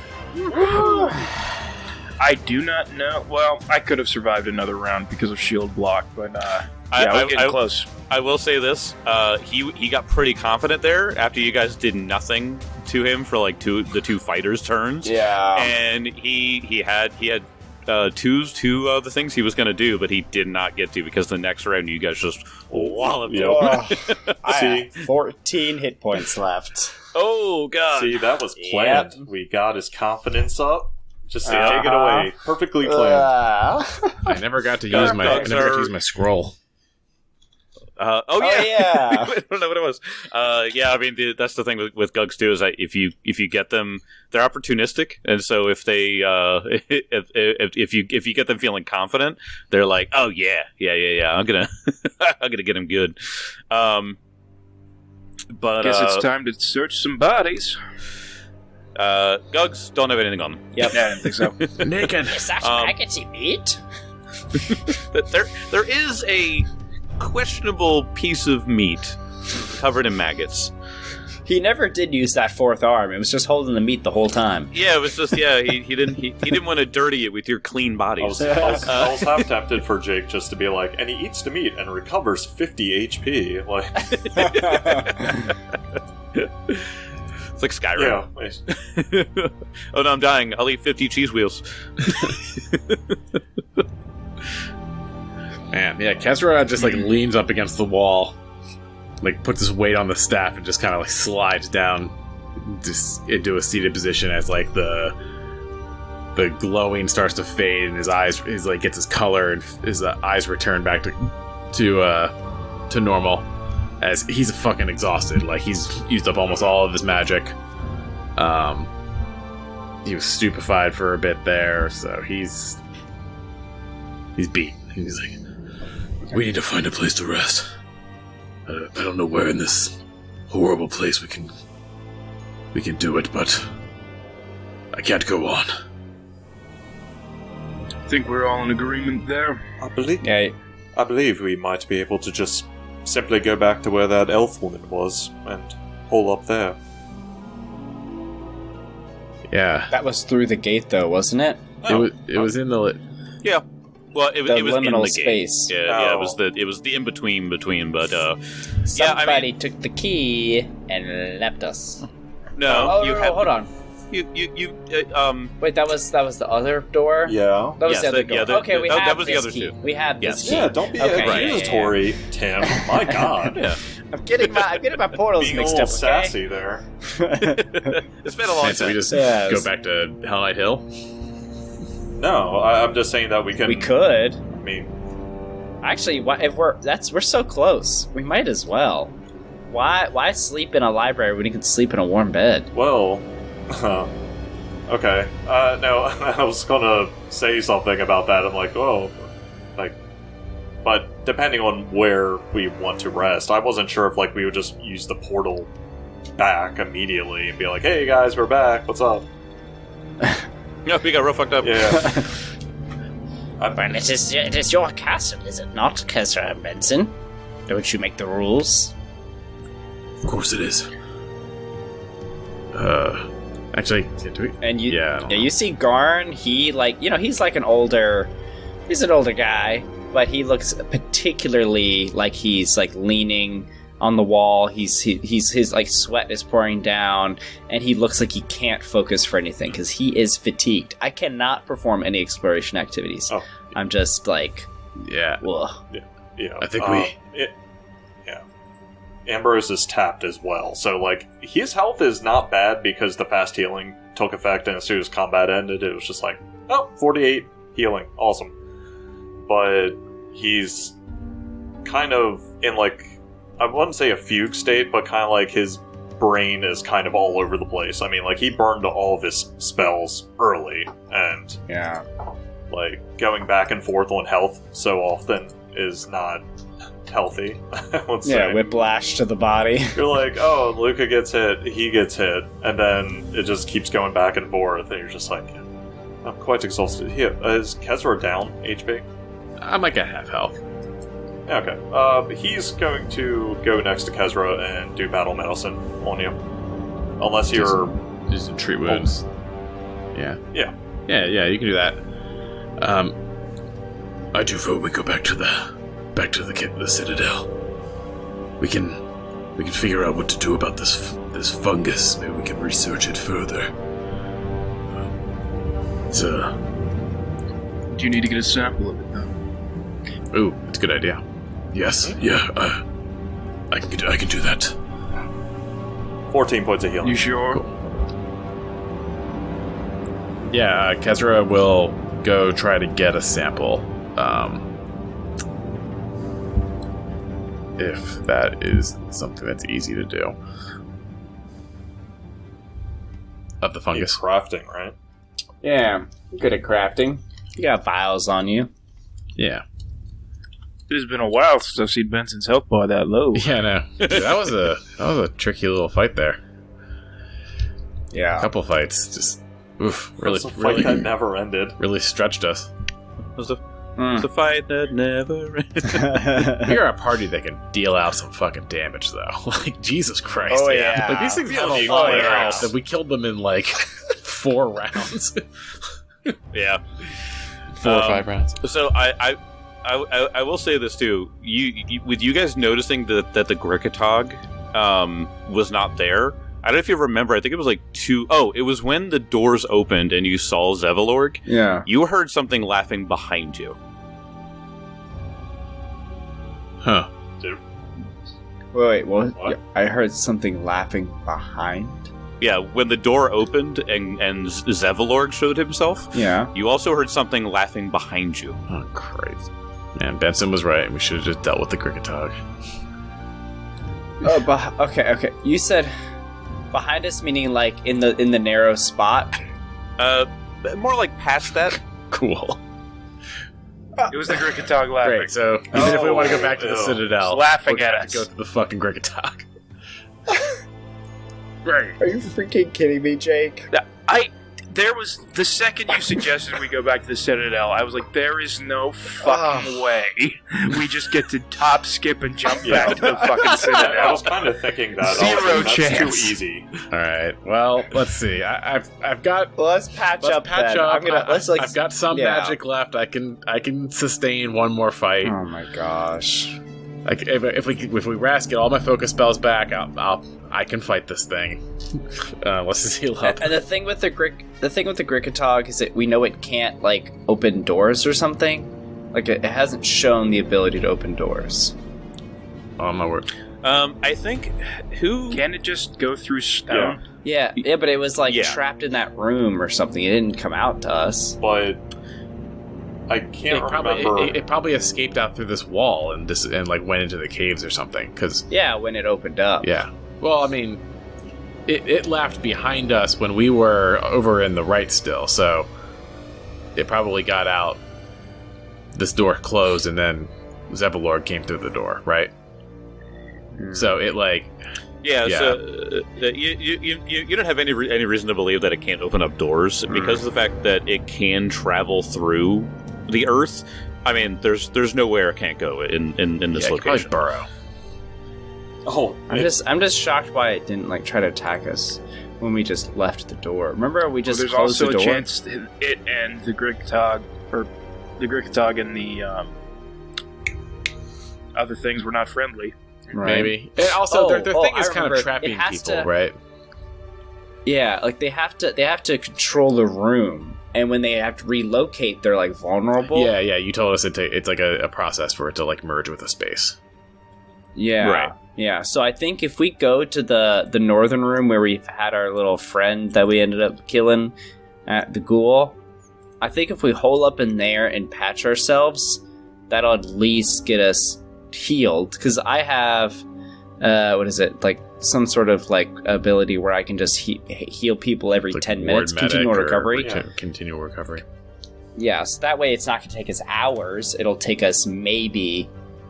I do not know. Well, I could have survived another round because of shield block, but I was getting close. I will say this: he got pretty confident there after you guys did nothing to him for like the two fighters' turns. Yeah. And he had two of the things he was going to do, but he did not get to because the next round you guys just walloped him. I See? have 14 hit points left. Oh god! See, that was planned. Yep. We got his confidence up. Just to Uh-huh. take it away. Perfectly planned. I never got to God, use my dogs are- scroll. Oh Oh, yeah, yeah. I don't know what it was. Yeah, I mean that's the thing with Gugs too is that if you get them, they're opportunistic, and so if they if you get them feeling confident, they're like, oh yeah, I'm gonna I'm gonna get him good. But Guess it's time to search some bodies. Gugs don't have anything on them. Yep. Yeah, I didn't think so. Naked. Such maggoty meat. There is a questionable piece of meat covered in maggots. He never did use that fourth arm. It was just holding the meat the whole time. Yeah, it was just he didn't want to dirty it with your clean I bodies. was half tempted for Jake just to be like, and he eats the meat and recovers 50 HP. Like, It's like Skyrim. Yeah. Oh no, I'm dying. I'll eat 50 cheese wheels. Man, yeah, Kezra just like leans up against the wall, like puts his weight on the staff and just kind of like slides down just into a seated position as like the glowing starts to fade and his eyes gets his color and his eyes return back to normal as he's fucking exhausted. Like he's used up almost all of his magic. He was stupefied for a bit there, so he's beaten. He's like, we need to find a place to rest. I don't know where in this horrible place we can do it, but I can't go on. I think we're all in agreement there. I believe. Yeah, I believe we might be able to just simply go back to where that elf woman was and hole up there. Yeah, that was through the gate, though, wasn't it? it was in the. Yeah. Well, it was in liminal the space. Gate. Yeah, it was the in between, but somebody took the key and left us. No, hold on. You Wait, that was the other door. Yeah. That was Yes, the other that- door. yeah, that- okay, we that- have that was the this other key. two. We have Yes. this key. Yeah, don't be Okay. accusatory, Tim. My God. yeah. I'm getting my portals Being a mixed little up. Okay? sassy there. It's been a long And so we time. just Yeah, go back to Hell Knight Hill. No, I'm just saying that we can. We could I mean, actually. If we're so close, we might as well. Why sleep in a library when you can sleep in a warm bed? well. Okay. No, I was gonna say something about that. I'm like, oh, like, but depending on where we want to rest, I wasn't sure if like we would just use the portal back immediately and be like, hey guys, we're back. What's up? No, we got real fucked up. Yeah. But it is your castle, is it not, Kezra and Benson? Don't you make the rules? Of course it is. Actually, do we? And you, Yeah, I don't know. you see Garn. He he's like an older guy, but he looks particularly like he's like leaning on the wall. His like sweat is pouring down, and he looks like he can't focus for anything because he is fatigued. I cannot perform any exploration activities. Oh. I'm just like, Yeah. ugh. Yeah. I think yeah. Ambrose is tapped as well, so like his health is not bad because the fast healing took effect, and as soon as combat ended, it was just like, oh, 48 healing, awesome. But he's kind of in like, I wouldn't say a fugue state, but kind of like his brain is kind of all over the place. I mean, like he burned all of his spells early, and Yeah. like going back and forth on health so often is not healthy. I would say. Yeah, whiplash to the body. You're like, oh, Luca gets hit, he gets hit, and then it just keeps going back and forth, and you're just like, I'm quite exhausted. Here, is Kezra down HP? I'm like at half health. Okay. He's going to go next to Kezra and do battle medicine on you. Unless you're... Just treat wounds. Yeah. Yeah. Yeah, you can do that. I do vote we go back to the Citadel. We can figure out what to do about this fungus. Maybe we can research it further. Do you need to get a sample of it, though? Ooh, it's a good idea. Yes, yeah, I can do that. 14 points of healing. You sure? Cool. Yeah, Kezra will go try to get a sample. If that is something that's easy to do. Of the You're fungus. crafting, right? Yeah, good at crafting. You got vials on you. Yeah. It has been a while since I've seen Benson's health bar that low. Yeah, no. Dude, that was a tricky little fight there. A Yeah. couple fights, just really, It's a fight that really, never ended. really stretched us. It was a fight that never ended. You're a party that can deal out some fucking damage, though. Like, Jesus Christ. Oh, yeah. Like, these things have a Feeling lot of like health, that. and we killed them in, like, 4 rounds. Yeah. 4 or 5 rounds. So I will say this too. You with you guys noticing that the Grickatog was not there, I don't know if you remember. I think it was like it was when the doors opened and you saw Zevlorg. Yeah. You heard something laughing behind you. Huh. Dude, Wait, what? What? I heard something laughing behind. Yeah, when the door opened and Zevlorg showed himself, Yeah. you also heard something laughing behind you. Oh, crazy. Man, Benson was right. We should have just dealt with the Grickatog. Oh, okay. You said behind us, meaning like in the narrow spot. More like past that. Cool. It was the Grickatog laughing. Great, so even if we want to go back to the ew. Citadel, It's laughing we're gonna at have to us. go to the fucking Grickatog. Right. Are you freaking kidding me, Jake? There was the second you suggested we go back to the Citadel, I was like, there is no fucking way we just get to top skip and jump back to the fucking I Citadel. was kind of thinking that. Zero That's chance. too easy. All right. Well, let's see. I've got. Well, let's patch Let's up. patch then. up. I'm gonna, let's like. I've got some yeah. magic left. I can sustain one more fight. Oh my gosh. Like if we rest, get all my focus spells back, I can fight this thing. Let's just heal up. And the thing with the Grickatog is that we know it can't like open doors or something. Like it hasn't shown the ability to open doors. Oh my word. I think who Can it just go through stone? Yeah, but it was like Yeah. trapped in that room or something. It didn't come out to us. But I can't remember. It probably escaped out through this wall and like went into the caves or something. Because Yeah, when it opened up. yeah. Well, I mean, it laughed behind us when we were over in the right still, so it probably got out. This door closed, and then Zevlorg came through the door, right? So it like Yeah, Yeah. so you don't have any reason to believe that it can't open up doors because of the fact that it can travel through the Earth. I mean, there's nowhere it can't go in this it could probably location. burrow. Oh, I'm just shocked why it didn't like try to attack us when we just left the door. Remember we just There's closed also the door? a chance that it and the Grickatog, or the Grickatog and the other things were not friendly. Right. Maybe. And also, their thing I is kind remember. of trapping It has people, to- right? Yeah, like they have to control the room, and when they have to relocate, they're like vulnerable. Yeah. You told us it's like a process for it to like merge with a space. Yeah. Right. Yeah. So I think if we go to the northern room where we've had our little friend that we ended up killing at the ghoul, I think if we hole up in there and patch ourselves, that'll at least get us healed. Because I have, what is it, like some sort of like ability where I can just heal people every Like 10 ward minutes, medic continual or recovery. Continual recovery. Yeah, so that way it's not going to take us hours. It'll take us maybe,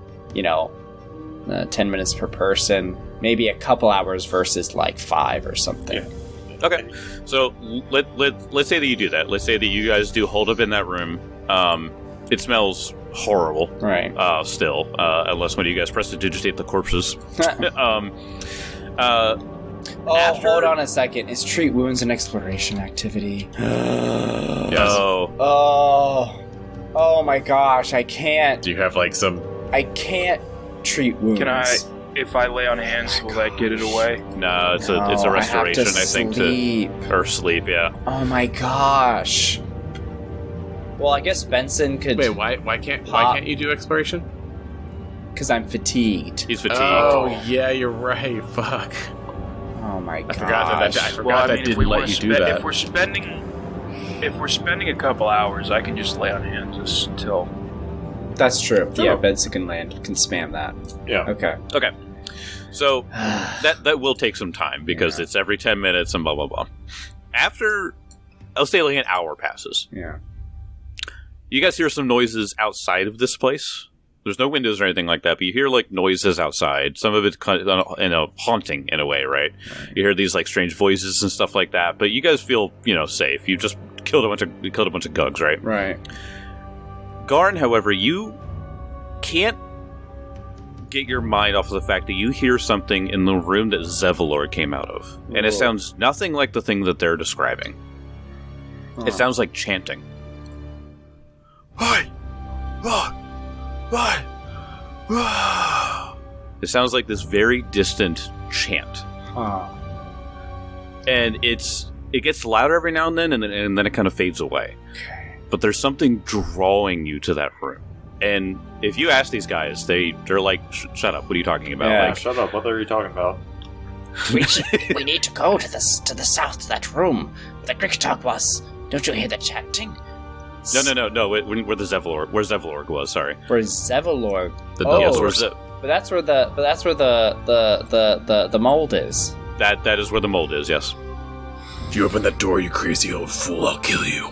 10 minutes per person, maybe a couple hours versus like 5 or something. Yeah. Okay, so let's say that you do that. Let's say that you guys do hold up in that room. It smells horrible. Right. Still, unless one of you guys prestidigitate the corpses. After- Hold on a second. Is treat wounds an exploration activity? Yes. Oh my gosh, I can't Do you have like some? treat wounds. Can I, if I lay on hands, will that get it away? No, it's No, a I have to restoration. I think sleep. or sleep. Yeah. Oh my gosh. Well, I guess Benson could. Wait, why can't you do exploration? Because I'm fatigued. He's fatigued. Oh yeah, you're right. Fuck. Oh my I gosh. forgot that. I forgot Well, I that mean, if didn't we let want you to do that. if we're spending a couple hours, I can just lay on hands just until. That's true. Oh. Yeah, Benson can spam that. Yeah. Okay. Okay. So that will take some time because it's every 10 minutes and blah blah blah. After, I'll say like an hour passes. Yeah. You guys hear some noises outside of this place. There's no windows or anything like that, but you hear like noises outside. Some of it's kind of haunting in a way, right? You hear these like strange voices and stuff like that. But you guys feel safe. You just killed a bunch of gugs, right? Right. Garn, however, you can't get your mind off of the fact that you hear something in the room that Zevlorg came out of, and it Whoa. sounds nothing like the thing that they're describing. Huh. It sounds like chanting. It sounds like this very distant chant. Huh. and it gets louder every now and then it kind of fades away. Okay. But there's something drawing you to that room. And if you ask these guys, they're like, "Shut up! What are you talking about?" Yeah. Like, Shut up! What are you talking about? We need to go to the south to that room where the Cricket was. Don't you hear the chanting? no. Where the Zevlorg was. Sorry. For Zevlorg. The Oh. Yes, doors. But that's where the mold is. that is where the mold is. Yes. If you open that door, you crazy old fool, I'll kill you.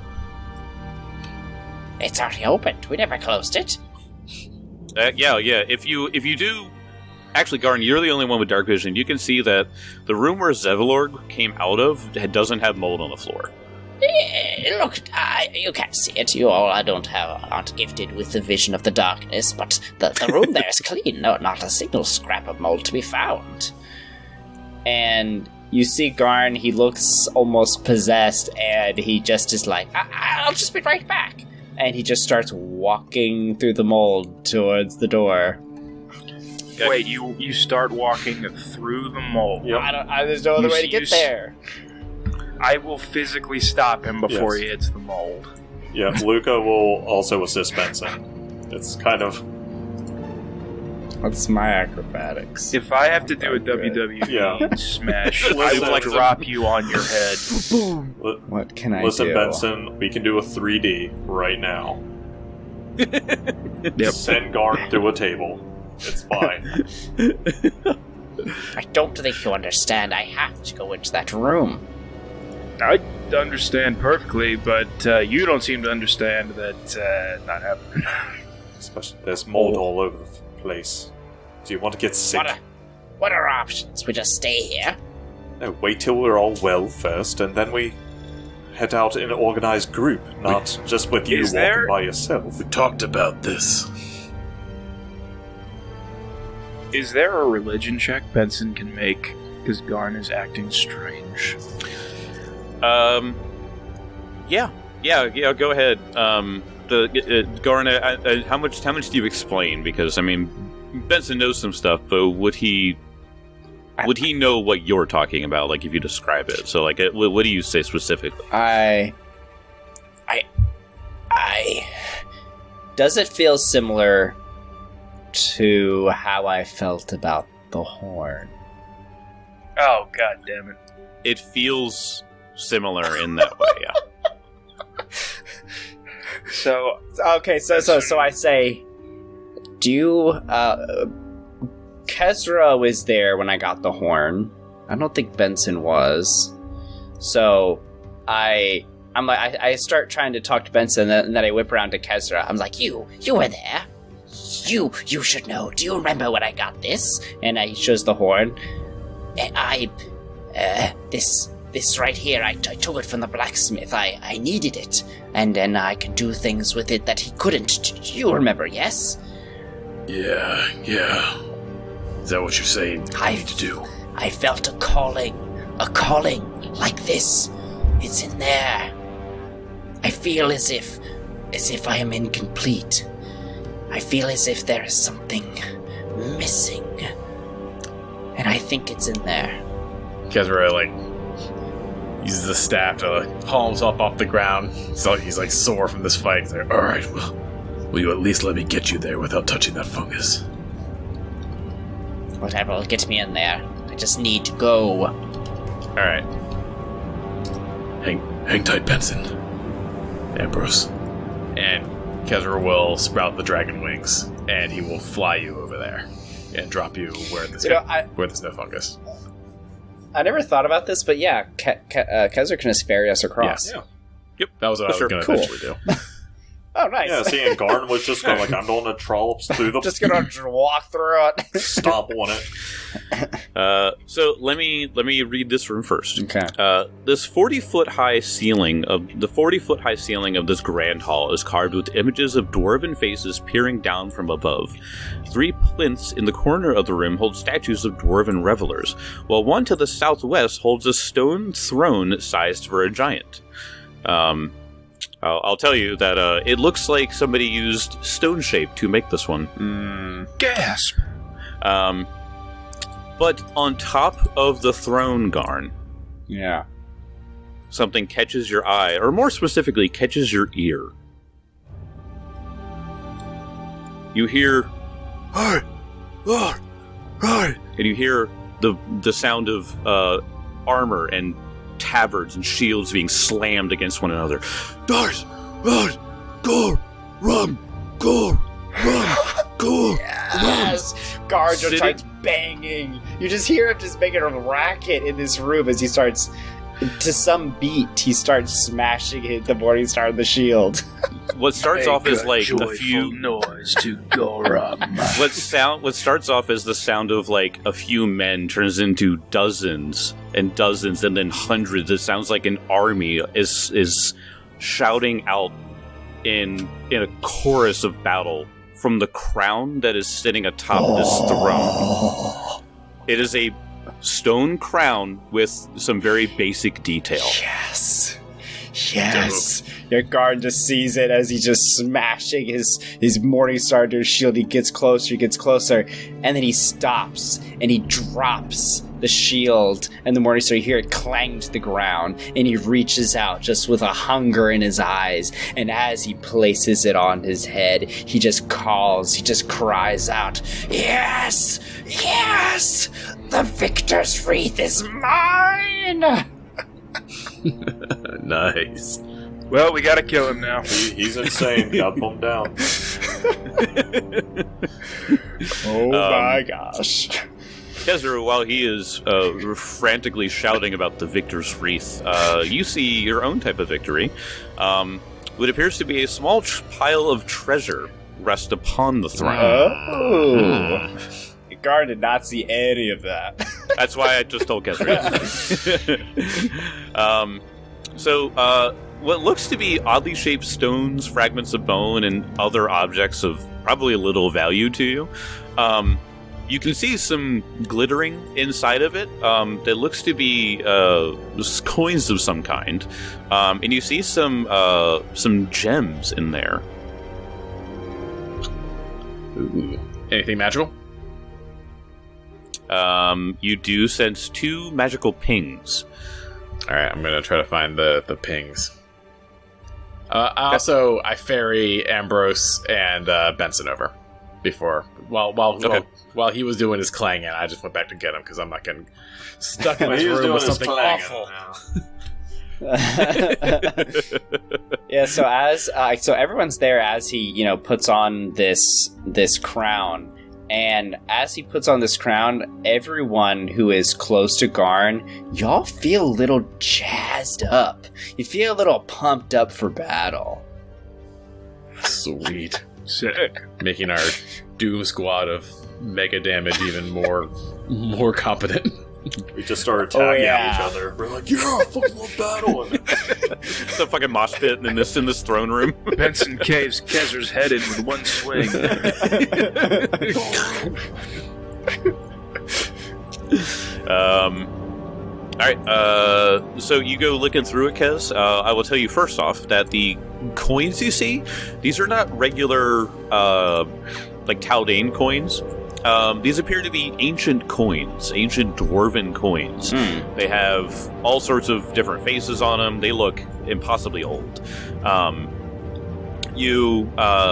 It's already opened. We never closed it. Yeah. If you do, actually, Garn, you're the only one with dark vision. You can see that the room where Zevlorg came out of doesn't have mold on the floor. Look, you can't see it. You all aren't gifted with the vision of the darkness, but the room there is clean. No, not a single scrap of mold to be found. And you see Garn, he looks almost possessed, and he just is like, I'll just be right back. And he just starts walking through the mold towards the door. Wait, you start walking through the mold. Yep. There's no other You way to see- get there. I will physically stop him before Yes. he hits the mold. Yeah, Luca will also assist Benson. It's kind of What's my acrobatics? If I have to do a Okay. WWE Yeah. smash, I Listen, will Benson. drop you on your head. What can I listen, do? Benson. We can do a 3D right now. Yep. Send Garn through a table. It's fine. I don't think you understand. I have to go into that room. I understand perfectly, but you don't seem to understand that not happening. Especially there's mold all over the place. Do you want to get sick? What are options? We just stay here? No, wait till we're all well first, and then we head out in an organized group, not just with you Is walking there- by yourself. We talked about this. Is there a religion check Benson can make? Because Garn is acting strange. Yeah. Go ahead. Garn, how much do you explain? Because I mean, Benson knows some stuff, but would he know what you're talking about? Like if you describe it. So like, what do you say specifically? Does it feel similar to how I felt about the horn? Oh, god damn it. It feels similar in that way. Yeah. So, Okay, so I say, do you, Kezra was there when I got the horn. I don't think Benson was. So, I start trying to talk to Benson, and then I whip around to Kezra. I'm like, You were there. You should know. Do you remember when I got this? and he shows the horn. This right here, I took it from the blacksmith. I needed it. And then I can do things with it that he couldn't. You remember, yes? Yeah. Is that what you're saying I need to do? I felt a calling like this. It's in there. I feel as if I am incomplete. I feel as if there is something missing. And I think it's in there. Kezra, uses the staff to haul himself off the ground. So he's sore from this fight. He's like, alright, well, will you at least let me get you there without touching that fungus? Whatever will get me in there. I just need to go. Alright. Hang tight, Benson. Ambrose. And Kezra will sprout the dragon wings, and he will fly you over there and drop you where there's no fungus. I never thought about this, but yeah, Kezra can just ferry us across. Yes. Yeah. Yep. That was what I was going to Cool. eventually do. Oh, nice. Yeah, see, and Garn was just going like, I'm going to trollops through the... Just gonna walk through it. Stop on it. So let me read this room first. Okay. This 40-foot high ceiling of this grand hall is carved with images of dwarven faces peering down from above. 3 plinths in the corner of the room hold statues of dwarven revelers, while one to the southwest holds a stone throne sized for a giant. I'll tell you that it looks like somebody used stone shape to make this one. gasp! But on top of the throne, Garn, Yeah. something catches your eye, or more specifically, catches your ear. You hear, "Hey, hey, hey," and you hear the sound of armor and tabards and shields being slammed against one another. Guys, guys, go, run, go, run, go, Yes! Guard just starts banging. You just hear him just making a racket in this room as he starts, to some beat, he starts smashing the Morningstar and the shield. What starts off as like a joyful few noise to Gorum. what starts off as the sound of like a few men turns into dozens and dozens and then hundreds. It sounds like an army is shouting out in a chorus of battle from the crown that is sitting atop this throne. It is a stone crown with some very basic detail. Yes. Yes. Your guard just sees it as he's just smashing his Morningstar to his shield. He gets closer, and then he stops and he drops the shield and the Morningstar. You hear it clang to the ground, and he reaches out just with a hunger in his eyes. And as he places it on his head, he just cries out, "Yes! Yes! The victor's wreath is mine!" Nice. Well, we gotta kill him now. He's insane. Gotta pull him down. Oh my gosh. Kezra, while he is frantically shouting about the victor's wreath, you see your own type of victory. What appears to be a small pile of treasure rest upon the throne. Oh. The guard did not see any of that. That's why I just told Kezra. What looks to be oddly shaped stones, fragments of bone, and other objects of probably little value to you. You can see some glittering inside of it that looks to be coins of some kind. And you see some gems in there. Ooh. Anything magical? You do sense 2 magical pings. Alright, I'm gonna try to find the pings. I ferry Ambrose and Benson over before while he was doing his clanging. I just went back to get him because I'm not getting stuck in this room with something awful. Yeah. So everyone's there as he puts on this crown. And as he puts on this crown, everyone who is close to Garn, y'all feel a little jazzed up. You feel a little pumped up for battle. Sweet. Sick. Making our Doom Squad of mega damage even more competent. We just started tagging each other. We're like, yeah, I fucking love battle. It's a fucking mosh pit in this throne room. Benson caves Kezra's head in with one swing. Alright, so you go looking through it, Kez. I will tell you first off that the coins you see, these are not regular, like Taldane coins. These appear to be ancient coins, ancient dwarven coins. They have all sorts of different faces on them. They look impossibly old. You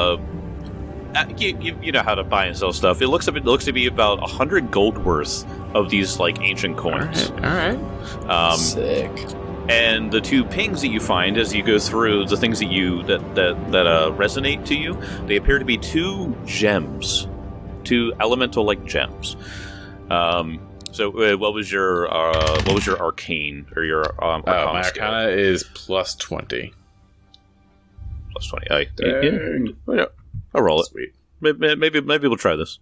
know how to buy and sell stuff. It looks to be about 100 gold worth of these like ancient coins. All right. Sick. And the 2 pings that you find as you go through the things that resonate to you, they appear to be 2 gems. 2 elemental-like gems. What was your arcane or your arcana? My arcana is plus 20. Plus 20. I'll roll it. Sweet. Maybe we'll try this.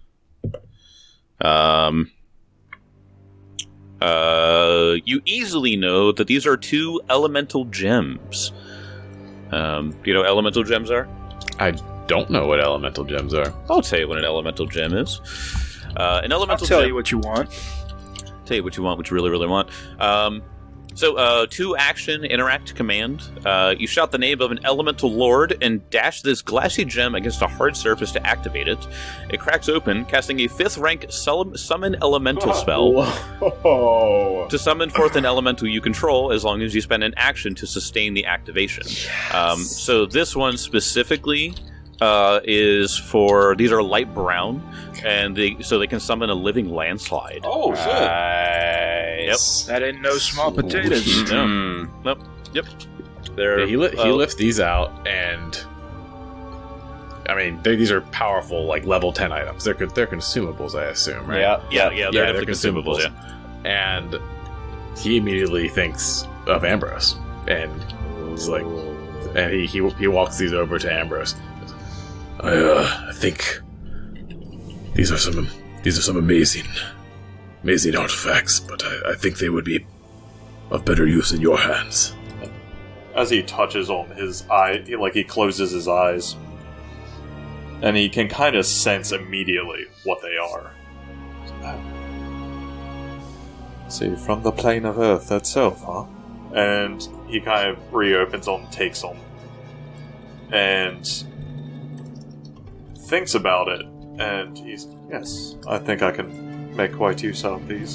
You easily know that these are 2 elemental gems. Do you know what elemental gems are? I don't know what elemental gems are. I'll tell you what an elemental gem is. An elemental I'll tell gem, you what you want. Tell you what you want, what you really, really want. So, 2 action, interact command. You shout the name of an elemental lord and dash this glassy gem against a hard surface to activate it. It cracks open, casting a 5th rank summon elemental spell. Whoa. To summon forth an elemental you control, as long as you spend an action to sustain the activation. Yes. So this one specifically is for, these are light brown, and so they can summon a living landslide. Oh, shit. Nice. That ain't no small potatoes. Nope. Yep. They're, Yeah, he lifts these out, and I mean, these are powerful, like level 10 items. They're consumables, I assume, right? Yeah, they're they're definitely consumables. Yeah. And he immediately thinks of Ambrose, and he's like, and he walks these over to Ambrose. I think these are some amazing artifacts, but I think they would be of better use in your hands. As he touches on his eye, he closes his eyes, and he can kind of sense immediately what they are. See, from the plane of Earth itself, huh? And he kind of reopens them, takes them, and thinks about it, and yes, I think I can make quite use out of these.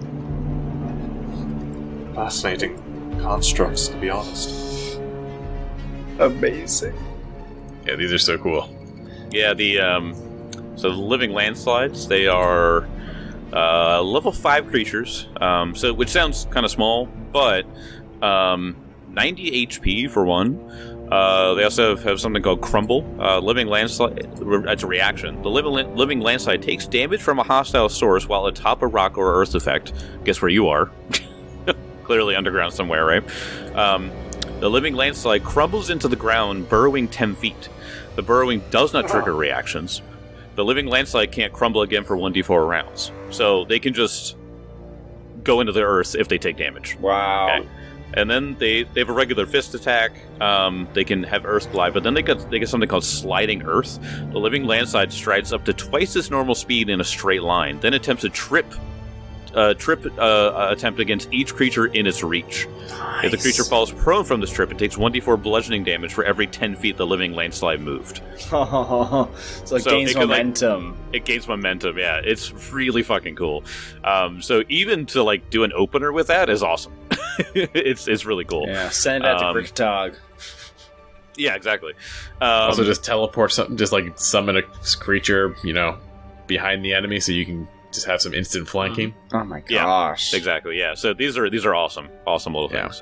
Fascinating constructs, to be honest. Amazing. Yeah, these are so cool. Yeah, so the living landslides, they are level 5 creatures, which sounds kind of small, but 90 HP for one. They also have something called Crumble. Living landslide, that's a reaction. The living landslide takes damage from a hostile source while atop a rock or earth effect. Guess where you are? Clearly underground somewhere, right? The living landslide crumbles into the ground, burrowing 10 feet. The burrowing does not trigger reactions. The living landslide can't crumble again for 1d4 rounds. So they can just go into the earth if they take damage. Wow. Okay. And then they have a regular fist attack. They can have earth glide, but then they get something called sliding earth. The living landslide strides up to twice its normal speed in a straight line, then attempts a trip attempt against each creature in its reach. Nice. If the creature falls prone from this trip, it takes 1d4 bludgeoning damage for every 10 feet the living landslide moved. So it gains it could, momentum. It gains momentum, yeah. It's really fucking cool. So even to do an opener with that is awesome. It's really cool. Yeah, send it out to Brickatog. Yeah, exactly. Also, just teleport something, just summon a creature, behind the enemy, so you can just have some instant flanking. Oh my gosh! Yeah, exactly. Yeah. So these are awesome little things.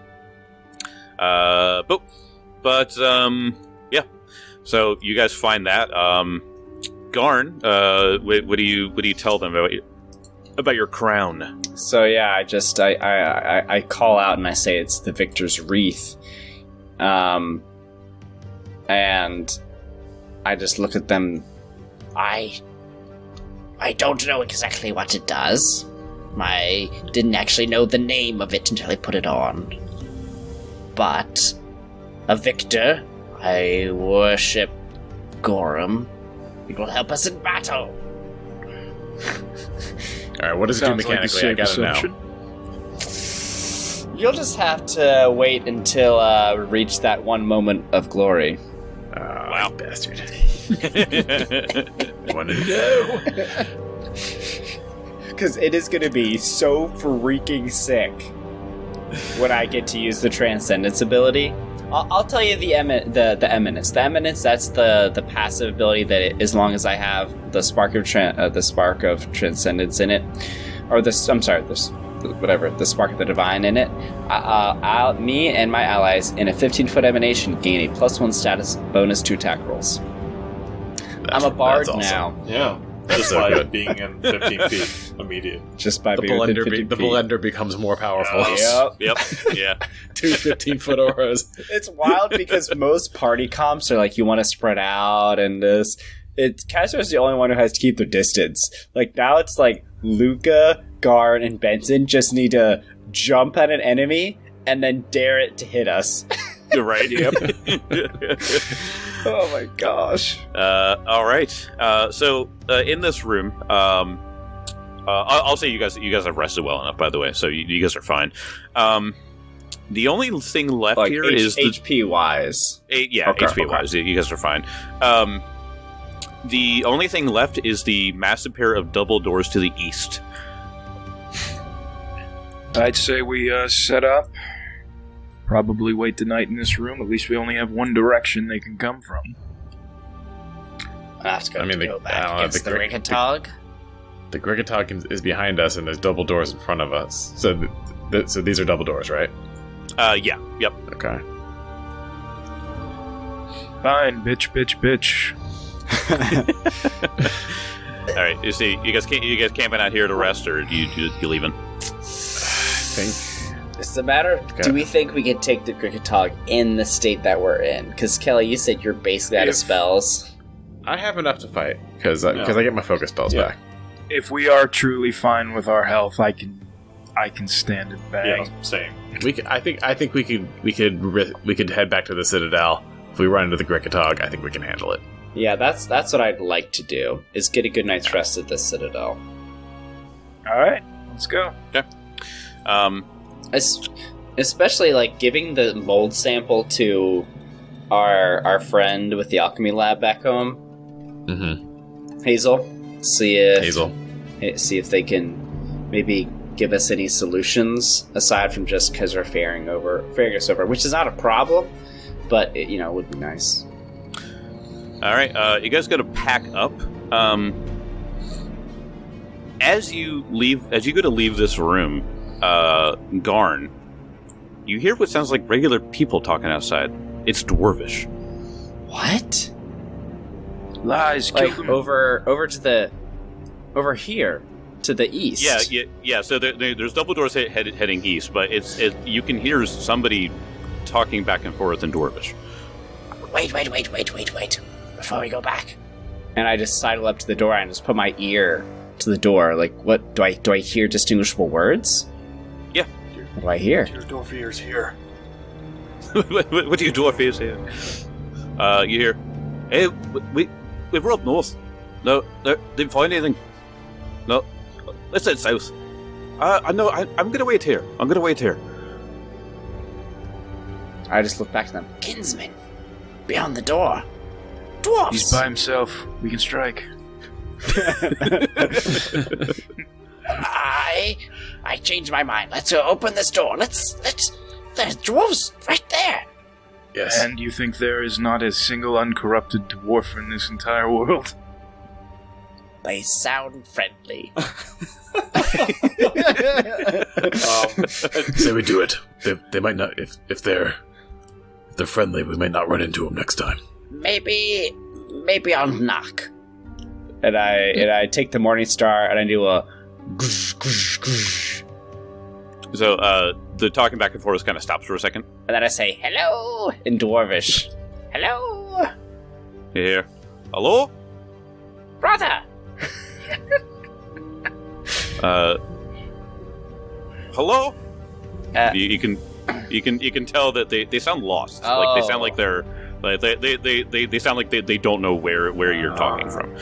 Yeah. So you guys find that. Garn, what do you tell them about your crown? So yeah, I call out and I say it's the Victor's Wreath, and I just look at them. I don't know exactly what it does. I didn't actually know the name of it until I put it on. But a victor, I worship Gorum. It will help us in battle. Alright, what does it do mechanically? I gotta know. You'll just have to wait until we reach that one moment of glory. Wow, bastard. I want to know. Because it is going to be so freaking sick when I get to use the Transcendence ability. I'll tell you the Eminence. The Eminence, that's the passive ability that as long as I have the Spark of Transcendence in it, or the Spark of the Divine in it, me and my allies in a 15-foot emanation gain a +1 status bonus to attack rolls. I'm a bard awesome. now. Yeah. Just by being in 15 feet immediate. Just by The being within 15 the feet. blender becomes more powerful. Yep. Yeah. 2 15-foot auras. It's wild because most party comps are like, you want to spread out and this. Castor's the only one who has to keep their distance. Now it's like Luca, Garn, and Benson just need to jump at an enemy and then dare it to hit us. You're right. Yep. Oh my gosh. All right. So in this room, I'll say you guys have rested well enough, by the way, so you guys are fine. The only thing left Like here is HP wise. HP wise, you guys are fine. The only thing left is the massive pair of double doors to the east. I'd say we set up. Probably wait the night in this room. At least we only have one direction they can come from. That's going to go back I don't know, against the Ricketog. The Griggotog is behind us, and there's double doors in front of us. So, so these are double doors, right? Yeah. Yep. Okay. Fine, bitch. All right. You see, you guys camping out here to rest, or you leaving? I think. It's the matter. Okay. Do we think we can take the Gricketog in the state that we're in? Because Kelly, you said you're basically out of spells. I have enough to fight because I get my focus spells back. If we are truly fine with our health, I can stand it back. Yeah, same. I think we could head back to the Citadel. If we run into the Grickotog, I think we can handle it. Yeah, that's what I'd like to do. Is get a good night's rest at the Citadel. All right, let's go. Okay. Especially like giving the mold sample to our friend with the alchemy lab back home, Hazel. See if they can maybe give us any solutions aside from just because they're ferrying us over, which is not a problem, but it would be nice. All right. You guys got to pack up. As you go to leave this room, Garn, you hear what sounds like regular people talking outside. It's Dwarvish. What? Lies, Like kill them. over here to the east. Yeah. So there's double doors heading east, but you can hear somebody talking back and forth in Dwarvish. Wait. Before we go back. And I just sidle up to the door and just put my ear to the door. Like, what do I hear? Distinguishable words? Yeah. What do I hear? Your dwarf ears here. what do you dwarf ears here? You hear? Hey, we've rode north. No, didn't find anything. No, let's head south. I know. I'm gonna wait here. I just look back to them. Kinsman. Beyond the door. Dwarfs. He's by himself. We can strike. I changed my mind. Let's open this door. There's dwarves right there. Yes. And you think there is not a single uncorrupted dwarf in this entire world? They sound friendly. Say we do it. They might not. If they're friendly, we might not run into them next time. Maybe I'll knock. And I take the Morning Star and I do a gush, gush, gush. So the talking back and forth kind of stops for a second. And then I say, hello, in Dwarvish. Hello, You hear? Hello? Brother. Hello? Uh, You can tell that they sound lost. Oh. Like they sound like they're like they sound like they don't know where you're talking from.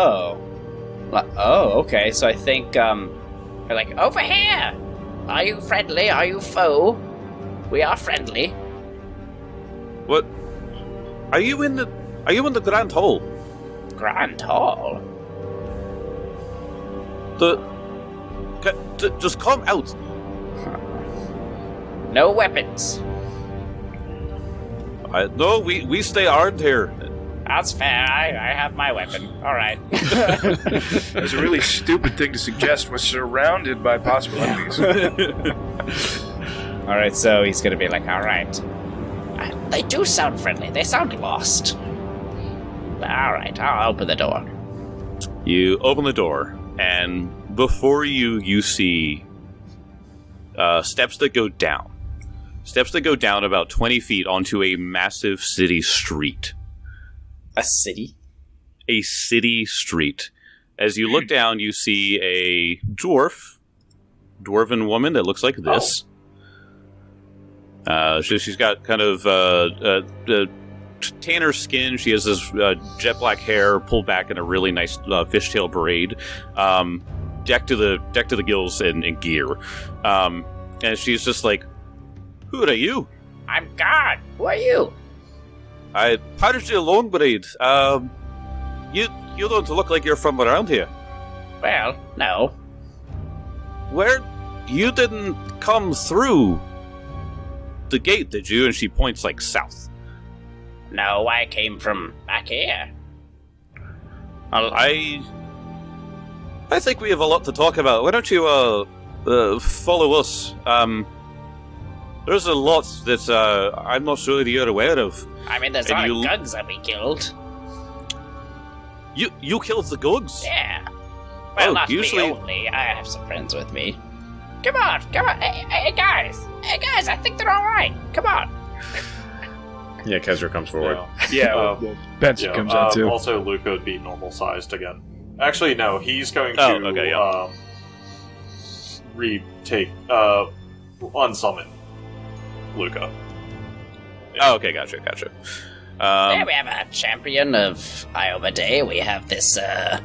Okay. So I think, they're like, over here. Are you friendly? Are you foe? We are friendly. What? Are you in the Grand Hall? Grand Hall. Just come out. No weapons. No, we stay armed here. That's fair. I have my weapon. All right. It's a really stupid thing to suggest. We're surrounded by possible enemies. all right, so he's going to be like, all right. They do sound friendly. They sound lost. All right. I'll open the door. You open the door, and before you see steps that go down. Steps that go down about 20 feet onto a massive city street. A city? A city street. As you look down, you see a dwarven woman that looks like this. She's got kind of tanner skin. She has this jet black hair pulled back in a really nice fishtail braid. decked to the gills in gear, and she's just like, "Who are you?" I'm God. Who are you? I pirated you alone, Braid. You don't look like you're from around here. Well, no. Where? You didn't come through the gate, did you? And she points, like, south. No, I came from back here. I think we have a lot to talk about. Why don't you, follow us? There's a lot that, I'm not sure that you're aware of. I mean, there's a lot of gugs that we killed. You killed the gugs? Yeah. Well, not usually... me only. I have some friends with me. Come on. Hey, guys. I think they're alright. Come on. Yeah, Kezra comes forward. Yeah, Benson comes out too. Also, Luca would be normal sized again. Actually, no, he's going to unsummon Luca. Oh, okay, gotcha. Yeah, we have a champion of Ioba Day. We have this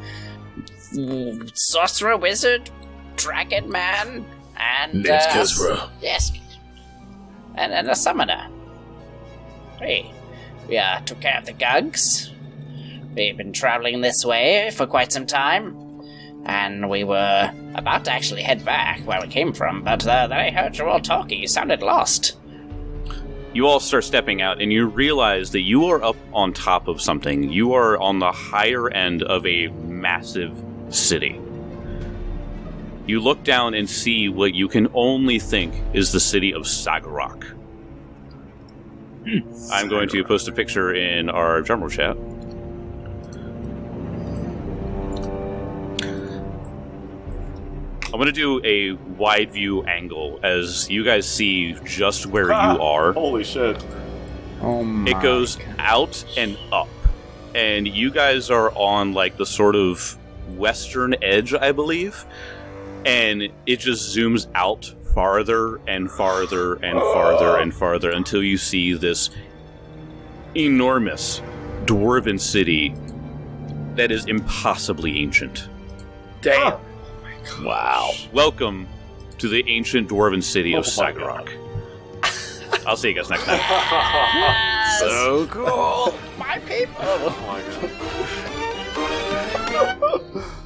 sorcerer, wizard, dragon man, and Kezra. Yes, and a summoner. We took care of the Gugs. We've been traveling this way for quite some time, and we were about to actually head back where we came from, but then I heard you all talking. You sounded lost. You all start stepping out, and you realize that you are up on top of something. You are on the higher end of a massive city. You look down and see what you can only think is the city of Sagarok. I'm going to post a picture in our general chat. I'm going to do a wide view angle as you guys see just where you are. Holy shit. Oh my It goes out and up. And you guys are on like the sort of western edge, I believe. And it just zooms out farther and farther and farther and farther until you see this enormous dwarven city that is impossibly ancient. Damn. Wow. Welcome to the ancient dwarven city of Oh my Sagarok. I'll see you guys next time. Yes! So cool. My people! Oh my god.